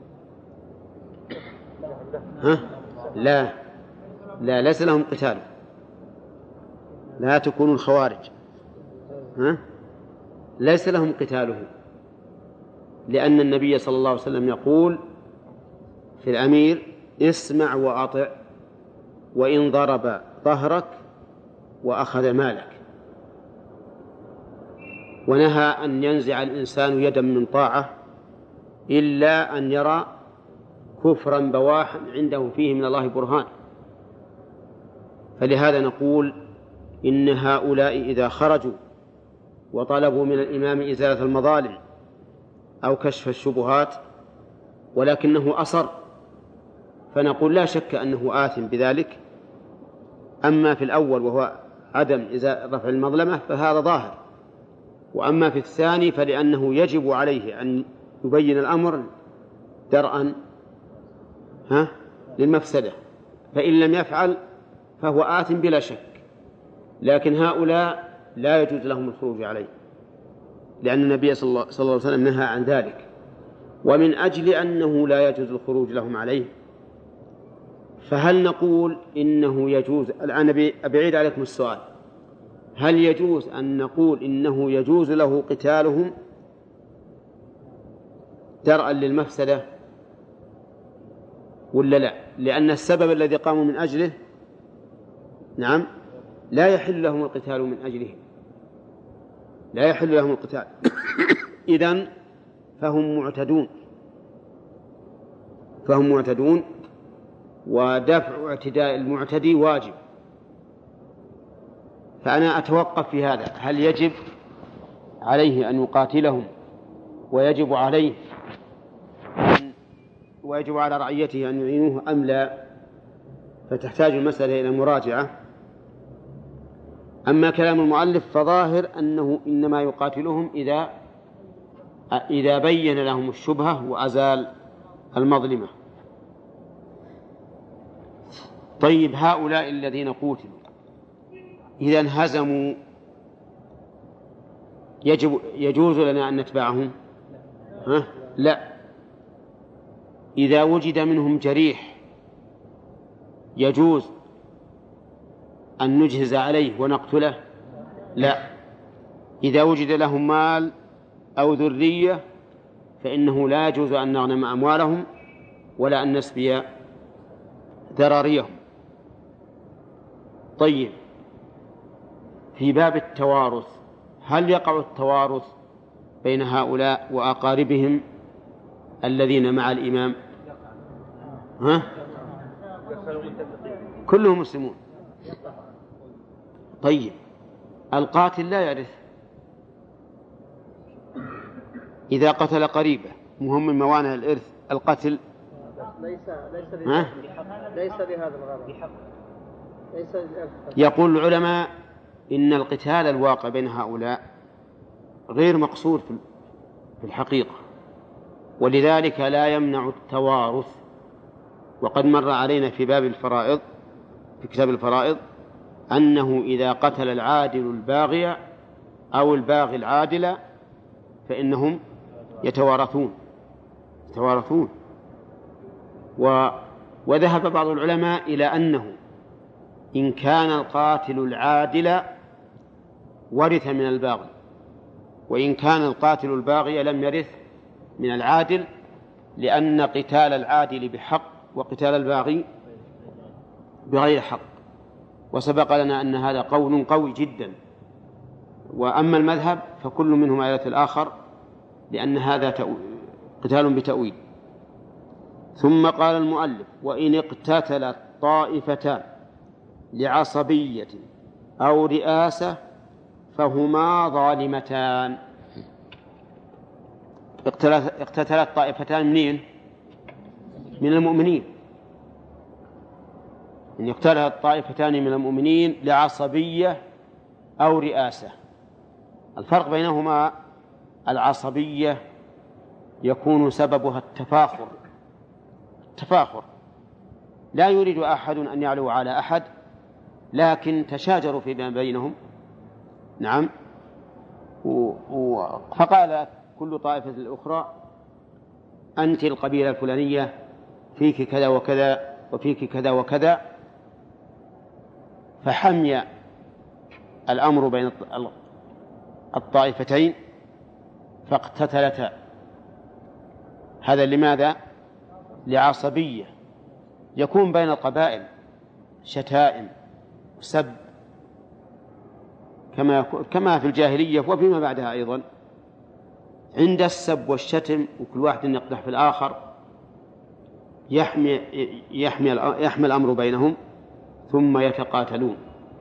ها؟ لا لا ليس لهم قتاله. لا تكونوا الخوارج. ها؟ ليس لهم قتاله، لأن النبي صلى الله عليه وسلم يقول في الأمير اسمع وأطع وإن ضرب ظهرك وأخذ مالك، ونهى أن ينزع الإنسان يدا من طاعة إلا أن يرى كفرا بواحا عنده فيه من الله برهان. فلهذا نقول إن هؤلاء إذا خرجوا وطلبوا من الإمام إزالة المظالم أو كشف الشبهات ولكنه أصر فنقول لا شك أنه آثم بذلك. أما في الأول وهو عدم رفع المظلمة فهذا ظاهر، وأما في الثاني فلأنه يجب عليه أن يبين الأمر درءا ها للمفسدة، فإن لم يفعل فهو آثم بلا شك. لكن هؤلاء لا يجوز لهم الخروج عليه لأن النبي صلى الله عليه وسلم نهى عن ذلك. ومن أجل أنه لا يجوز الخروج لهم عليه فهل نقول إنه يجوز الآن؟ أبعيد عليكم السؤال، هل يجوز أن نقول إنه يجوز له قتالهم درءا للمفسدة ولا لا؟ لأن السبب الذي قاموا من أجله نعم لا يحل لهم القتال من أجله، لا يحل لهم القتال إذن فهم معتدون فهم معتدون ودفع اعتداء المعتدي واجب. فأنا أتوقف في هذا، هل يجب عليه أن يقاتلهم ويجب عليه ويجب على رعيته أن يعينوه أم لا؟ فتحتاج المسألة إلى مراجعة. أما كلام المؤلف فظاهر أنه إنما يقاتلهم إذا إذا بين لهم الشبهة وأزال المظلمة. طيب، هؤلاء الذين قتلوا إذا انهزموا يجب يجوز لنا أن نتبعهم؟ ها؟ لا. إذا وجد منهم جريح يجوز أن نجهز عليه ونقتله؟ لا. إذا وجد لهم مال أو ذرية فإنه لا يجوز أن نغنم أموالهم ولا أن نسبي ذراريهم. طيب، في باب التوارث هل يقع التوارث بين هؤلاء وأقاربهم الذين مع الإمام؟ ها؟ كلهم مسلمون. طيب، القاتل لا يرث إذا قتل قريبه، مهم من موانع الإرث القتل. ليس ليس ها؟ ليس لهذا الغرض. ليس يقول العلماء إن القتال الواقع بين هؤلاء غير مقصود في الحقيقة، ولذلك لا يمنع التوارث. وقد مر علينا في باب الفرائض في كتاب الفرائض أنه إذا قتل العادل الباغي أو الباغي العادل فإنهم يتوارثون يتوارثون و وذهب بعض العلماء إلى أنه إن كان القاتل العادل ورث من الباغي، وإن كان القاتل الباغي لم يرث من العادل، لأن قتال العادل بحق وقتال الباغي بغير حق. وسبق لنا أن هذا قول قوي جدا. وأما المذهب فكل منهما يرث الآخر، لأن هذا قتال بتأويل. ثم قال المؤلف: وإن اقتتلت طائفتان لعصبية أو رئاسة فهما ظالمتان. اقتتلت طائفتان منين؟ من المؤمنين. إن اقتتلت طائفتان من المؤمنين لعصبية أو رئاسة. الفرق بينهما: العصبية يكون سببها التفاخر التفاخر لا يريد أحد أن يعلو على أحد، لكن تشاجروا فيما بينهم. نعم. و... و... فقال كل طائفة الأخرى: أنت القبيلة الفلانية، فيك كذا وكذا وفيك كذا وكذا، فحمي الأمر بين الطائفتين فاقتتلتا. هذا لماذا؟ لعصبية. يكون بين القبائل شتائم وسب كما كما في الجاهلية وفيما بعدها أيضا. عند السب والشتم وكل واحد يقدح في الآخر يحمي يحمي يحمي الأمر بينهم ثم يتقاتلون.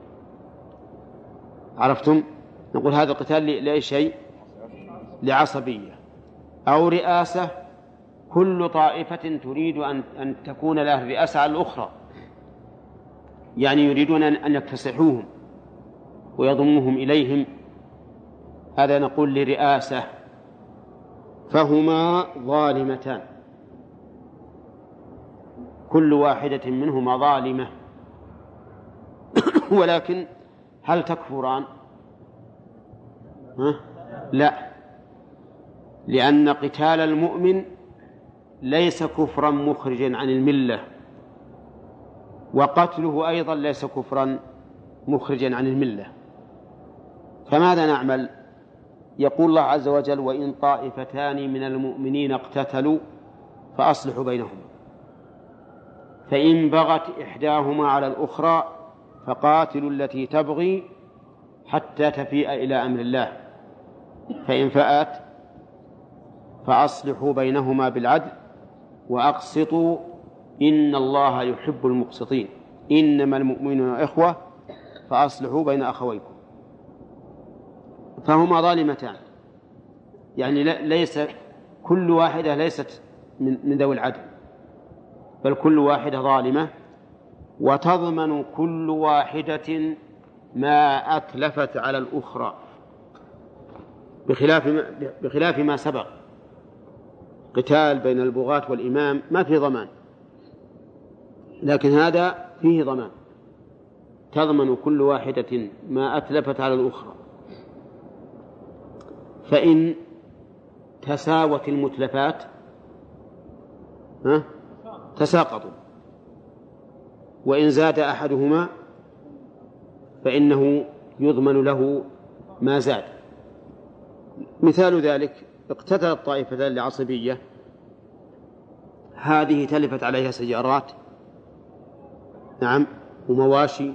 عرفتم؟ نقول هذا القتال لأي شيء؟ لعصبية أو رئاسة. كل طائفة تريد أن أن تكون لها الرئاسة على الأخرى، يعني يريدون أن يكتسحوهم ويضموهم إليهم. هذا نقول لرئاسة. فهما ظالمتان، كل واحدة منهما ظالمة. ولكن هل تكفران؟ ها؟ لا، لأن قتال المؤمن ليس كفرا مخرجا عن الملة، وقتله أيضا ليس كفرا مخرجا عن الملة. فماذا نعمل؟ يقول الله عز وجل: وإن طائفتان من المؤمنين اقتتلوا فأصلحوا بينهما، فإن بغت إحداهما على الأخرى فقاتلوا التي تبغي حتى تفيء إلى أمر الله، فإن فأت فأصلحوا بينهما بالعدل وأقسطوا إن الله يحب المقسطين. إنما المؤمنون إخوة فأصلحوا بين أخويكم. فهما ظالمتان، يعني ليس كل واحدة ليست من ذوي العدل، بل كل واحدة ظالمة، وتضمن كل واحدة ما أتلفت على الأخرى، بخلاف ما, بخلاف ما سبق. قتال بين البغاة والإمام ما فيه ضمان، لكن هذا فيه ضمان، تضمن كل واحدة ما أتلفت على الأخرى. فإن تساوت المتلفات تساقطوا، وإن زاد أحدهما فإنه يضمن له ما زاد. مثال ذلك: اقتتلت طائفتان لعصبية، هذه تلفت عليها سيارات، نعم، ومواشي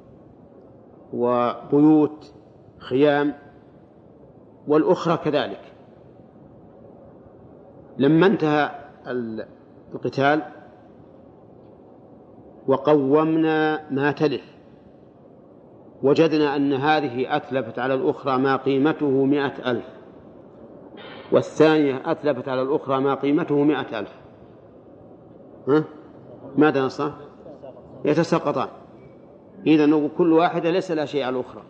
وبيوت خيام، والأخرى كذلك. لما انتهى القتال وقومنا ما تلف، وجدنا أن هذه أتلفت على الأخرى ما قيمته مئة ألف، والثانية أتلفت على الأخرى ما قيمته مئة ألف، ها؟ ماذا نصنع؟ يتساقطان. إذن كل واحدة ليس لها شيء على الأخرى.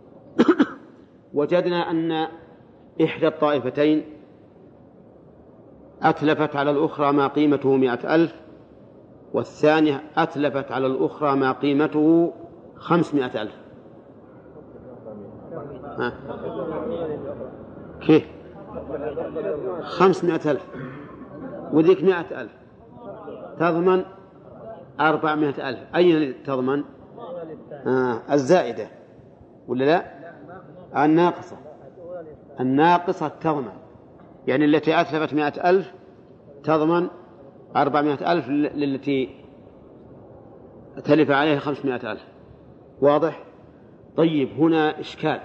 وجدنا أن إحدى الطائفتين أتلفت على الأخرى ما قيمته مئة ألف، والثانية أتلفت على الأخرى ما قيمته خمسمائة ألف. ها؟ كيف؟ خمسمائة ألف وذيك مائة ألف تضمن أربعمائة ألف. أين تضمن؟ آه الزائدة ولا لا؟ الناقصة. الناقصة تضمن، يعني التي أتلفت مائة ألف تضمن أربعمائة ألف للتي تلف عليها خمسمائة ألف. واضح؟ طيب هنا إشكال.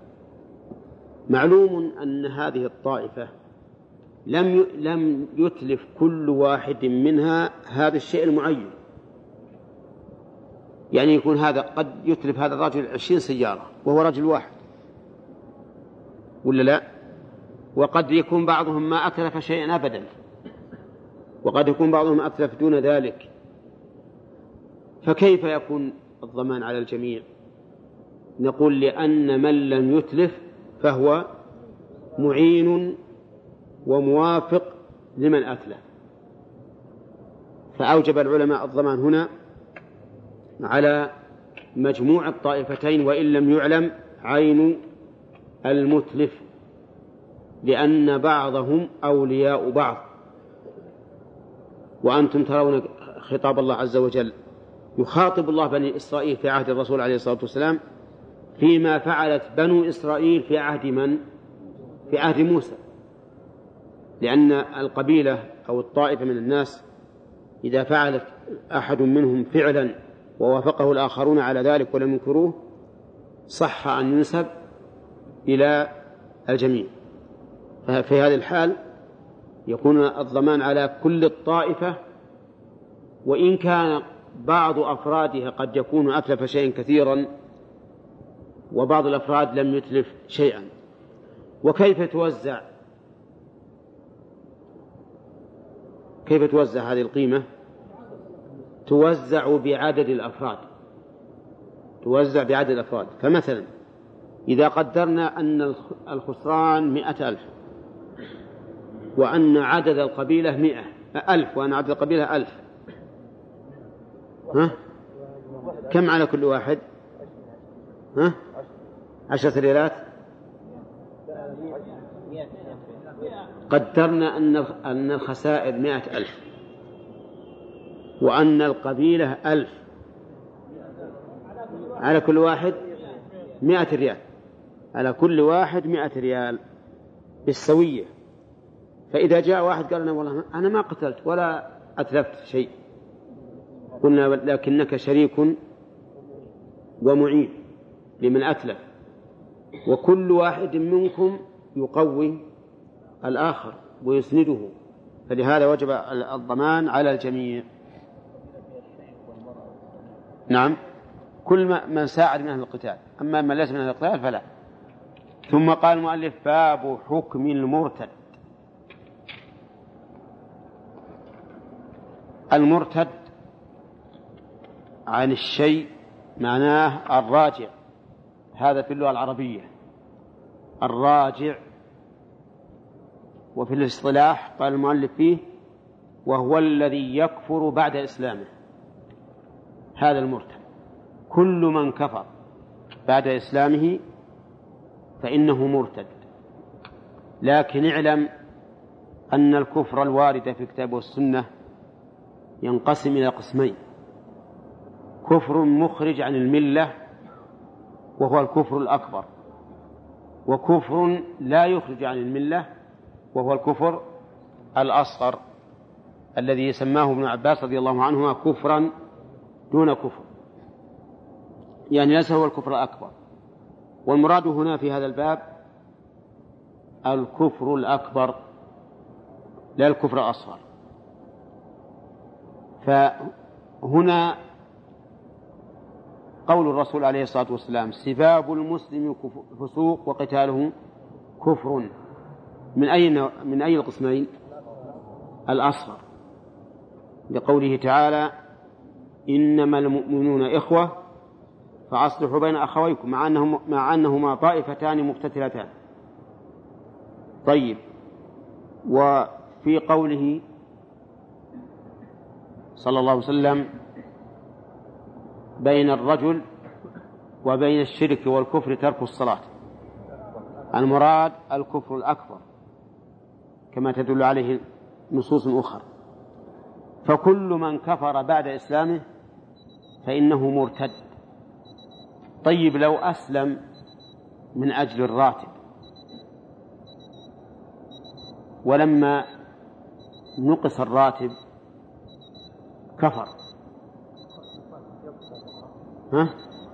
معلوم أن هذه الطائفة لم لم يتلف كل واحد منها هذا الشيء المعين، يعني يكون هذا قد يتلف هذا الرجل عشرين سيارة وهو رجل واحد ولا لا؟ وقد يكون بعضهم ما أتلف شيئا أبدا، وقد يكون بعضهم أتلف دون ذلك، فكيف يكون الضمان على الجميع؟ نقول لأن من لم يتلف فهو معين وموافق لمن أتلف، فأوجب العلماء الضمان هنا على مجموع الطائفتين وإن لم يعلم عين المتلف، لأن بعضهم أولياء بعض. وأنتم ترون خطاب الله عز وجل يخاطب الله بني إسرائيل في عهد الرسول عليه الصلاة والسلام فيما فعلت بنو إسرائيل في عهد من؟ في عهد موسى، لأن القبيلة أو الطائفة من الناس إذا فعلت أحد منهم فعلا ووافقه الآخرون على ذلك ولم ينكروه صح أن ينسب إلى الجميع. ففي هذه الحال يكون الضمان على كل الطائفة، وإن كان بعض أفرادها قد يكون أتلف شيئا كثيرا وبعض الأفراد لم يتلف شيئا. وكيف توزع كيف توزع هذه القيمة؟ توزع بعدد الأفراد توزع بعدد الأفراد. فمثلا إذا قدرنا أن الخسران مئة ألف وأن عدد القبيلة مئة ألف وأن عدد القبيلة ألف، ها؟ كم على كل واحد؟ ها؟ عشرة ريالات. قدرنا أن أن الخسائر مئة ألف وأن القبيلة ألف، على كل واحد مئة ريال، على كل واحد مئة ريال بالسوية. فإذا جاء واحد قال أنا والله أنا ما قتلت ولا أتلفت شيء، قلنا لكنك شريك ومعين لمن أتلف، وكل واحد منكم يقوي الآخر ويسنده، فلهذا وجب الضمان على الجميع. نعم، كل من ساعد من أهل القتال، أما من ليس من أهل القتال فلا. ثم قال المؤلف باب حكم المرتد. المرتد عن الشيء معناه الراجع، هذا في اللغة العربية الراجع. وفي الاصطلاح قال المؤلف فيه وهو الذي يكفر بعد إسلامه، هذا المرتد. كل من كفر بعد إسلامه فإنه مرتد. لكن اعلم أن الكفر الوارد في الكتاب والسنة ينقسم إلى قسمين: كفر مخرج عن الملة وهو الكفر الأكبر، وكفر لا يخرج عن الملة وهو الكفر الأصغر الذي سماه ابن عباس رضي الله عنهما كفرا دون كفر، يعني ليس هو الكفر الأكبر. والمراد هنا في هذا الباب الكفر الأكبر لا الكفر الأصغر. فهنا قول الرسول عليه الصلاة والسلام سباب المسلم فسوق وقتاله كفر، من أي من أي القسمين؟ الأصغر، لقوله تعالى إنما المؤمنون إخوة فأصلحوا بين أخويكم، مع أنهم مع أنهما طائفتان مقتتلتان. طيب، وفي قوله صلى الله عليه وسلم بين الرجل وبين الشرك والكفر ترك الصلاة، المراد الكفر الأكبر كما تدل عليه نصوص أخرى. فكل من كفر بعد إسلامه فإنه مرتد. طيب لو أسلم من أجل الراتب ولما نقص الراتب كفر، ها؟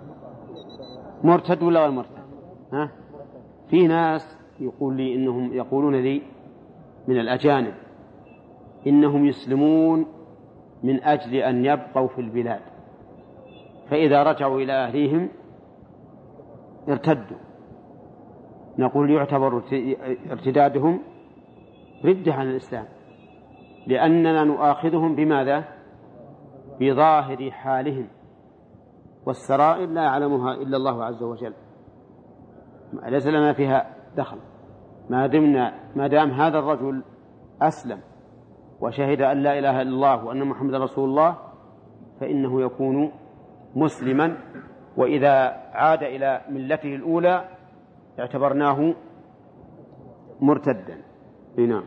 مرتد ولا غير مرتد؟ ها؟ في ناس يقول لي إنهم يقولون لي من الأجانب إنهم يسلمون من أجل أن يبقوا في البلاد، فإذا رجعوا إلى أهليهم ارتدوا. نقول يعتبر ارتدادهم ردة عن الإسلام، لأننا نؤاخذهم بماذا؟ بظاهر حالهم، والسرائر لا يعلمها إلا الله عز وجل، ليس لنا فيها دخل. ما دمنا ما دام هذا الرجل أسلم وشهد أن لا إله إلا الله وأن محمد رسول الله فإنه يكون مسلما، وإذا عاد إلى ملته الأولى اعتبرناه مرتدا. نعم.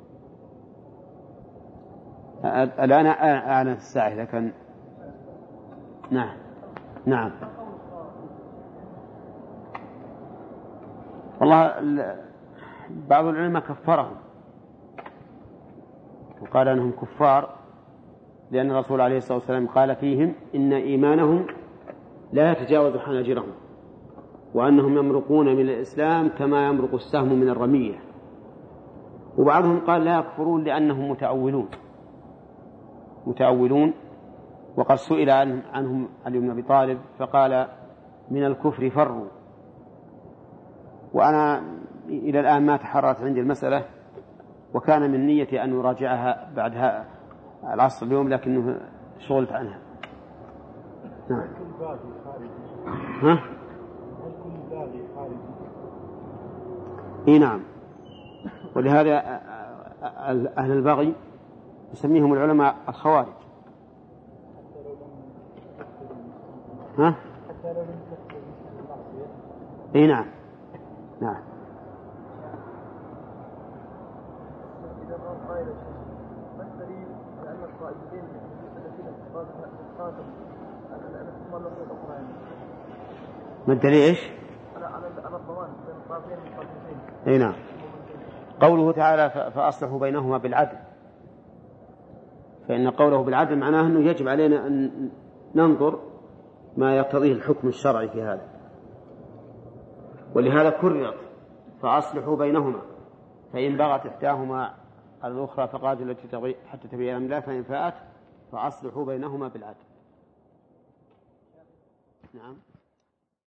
الآن أعلن الساعة إذا كان. نعم نعم. والله بعض العلماء كفرهم وقال أنهم كفار، لأن الرسول عليه الصلاة والسلام قال فيهم إن إيمانهم لا يتجاوز حناجرهم، وأنهم يمرقون من الإسلام كما يمرق السهم من الرمية. وبعضهم قال لا يكفرون لأنهم متأولون متأولون وقد سئل عنهم علي بن أبي طالب فقال من الكفر فروا. وأنا إلى الآن ما تحررت عندي المسألة، وكان من نيتي أن أراجعها بعد العصر اليوم لكنه شغلت عنها. نعم. ها؟ إيه نعم. ولهذا أهل البغي يسميهم العلماء الخوارج. ها؟ إيه نعم نعم. ما الدليل إيش؟ أي نعم. قوله تعالى فأصلحوا بينهما بالعدل، فإن قوله بالعدل معناه أنه يجب علينا أن ننظر ما يقتضيه الحكم الشرعي في هذا، ولهذا كررت فأصلحوا بينهما فإن بغت إحداهما على الأخرى فقاتلوا التي تبغي حتى تبين أمر الله فإن فاءت فأصلحوا بينهما بالعدل. نعم.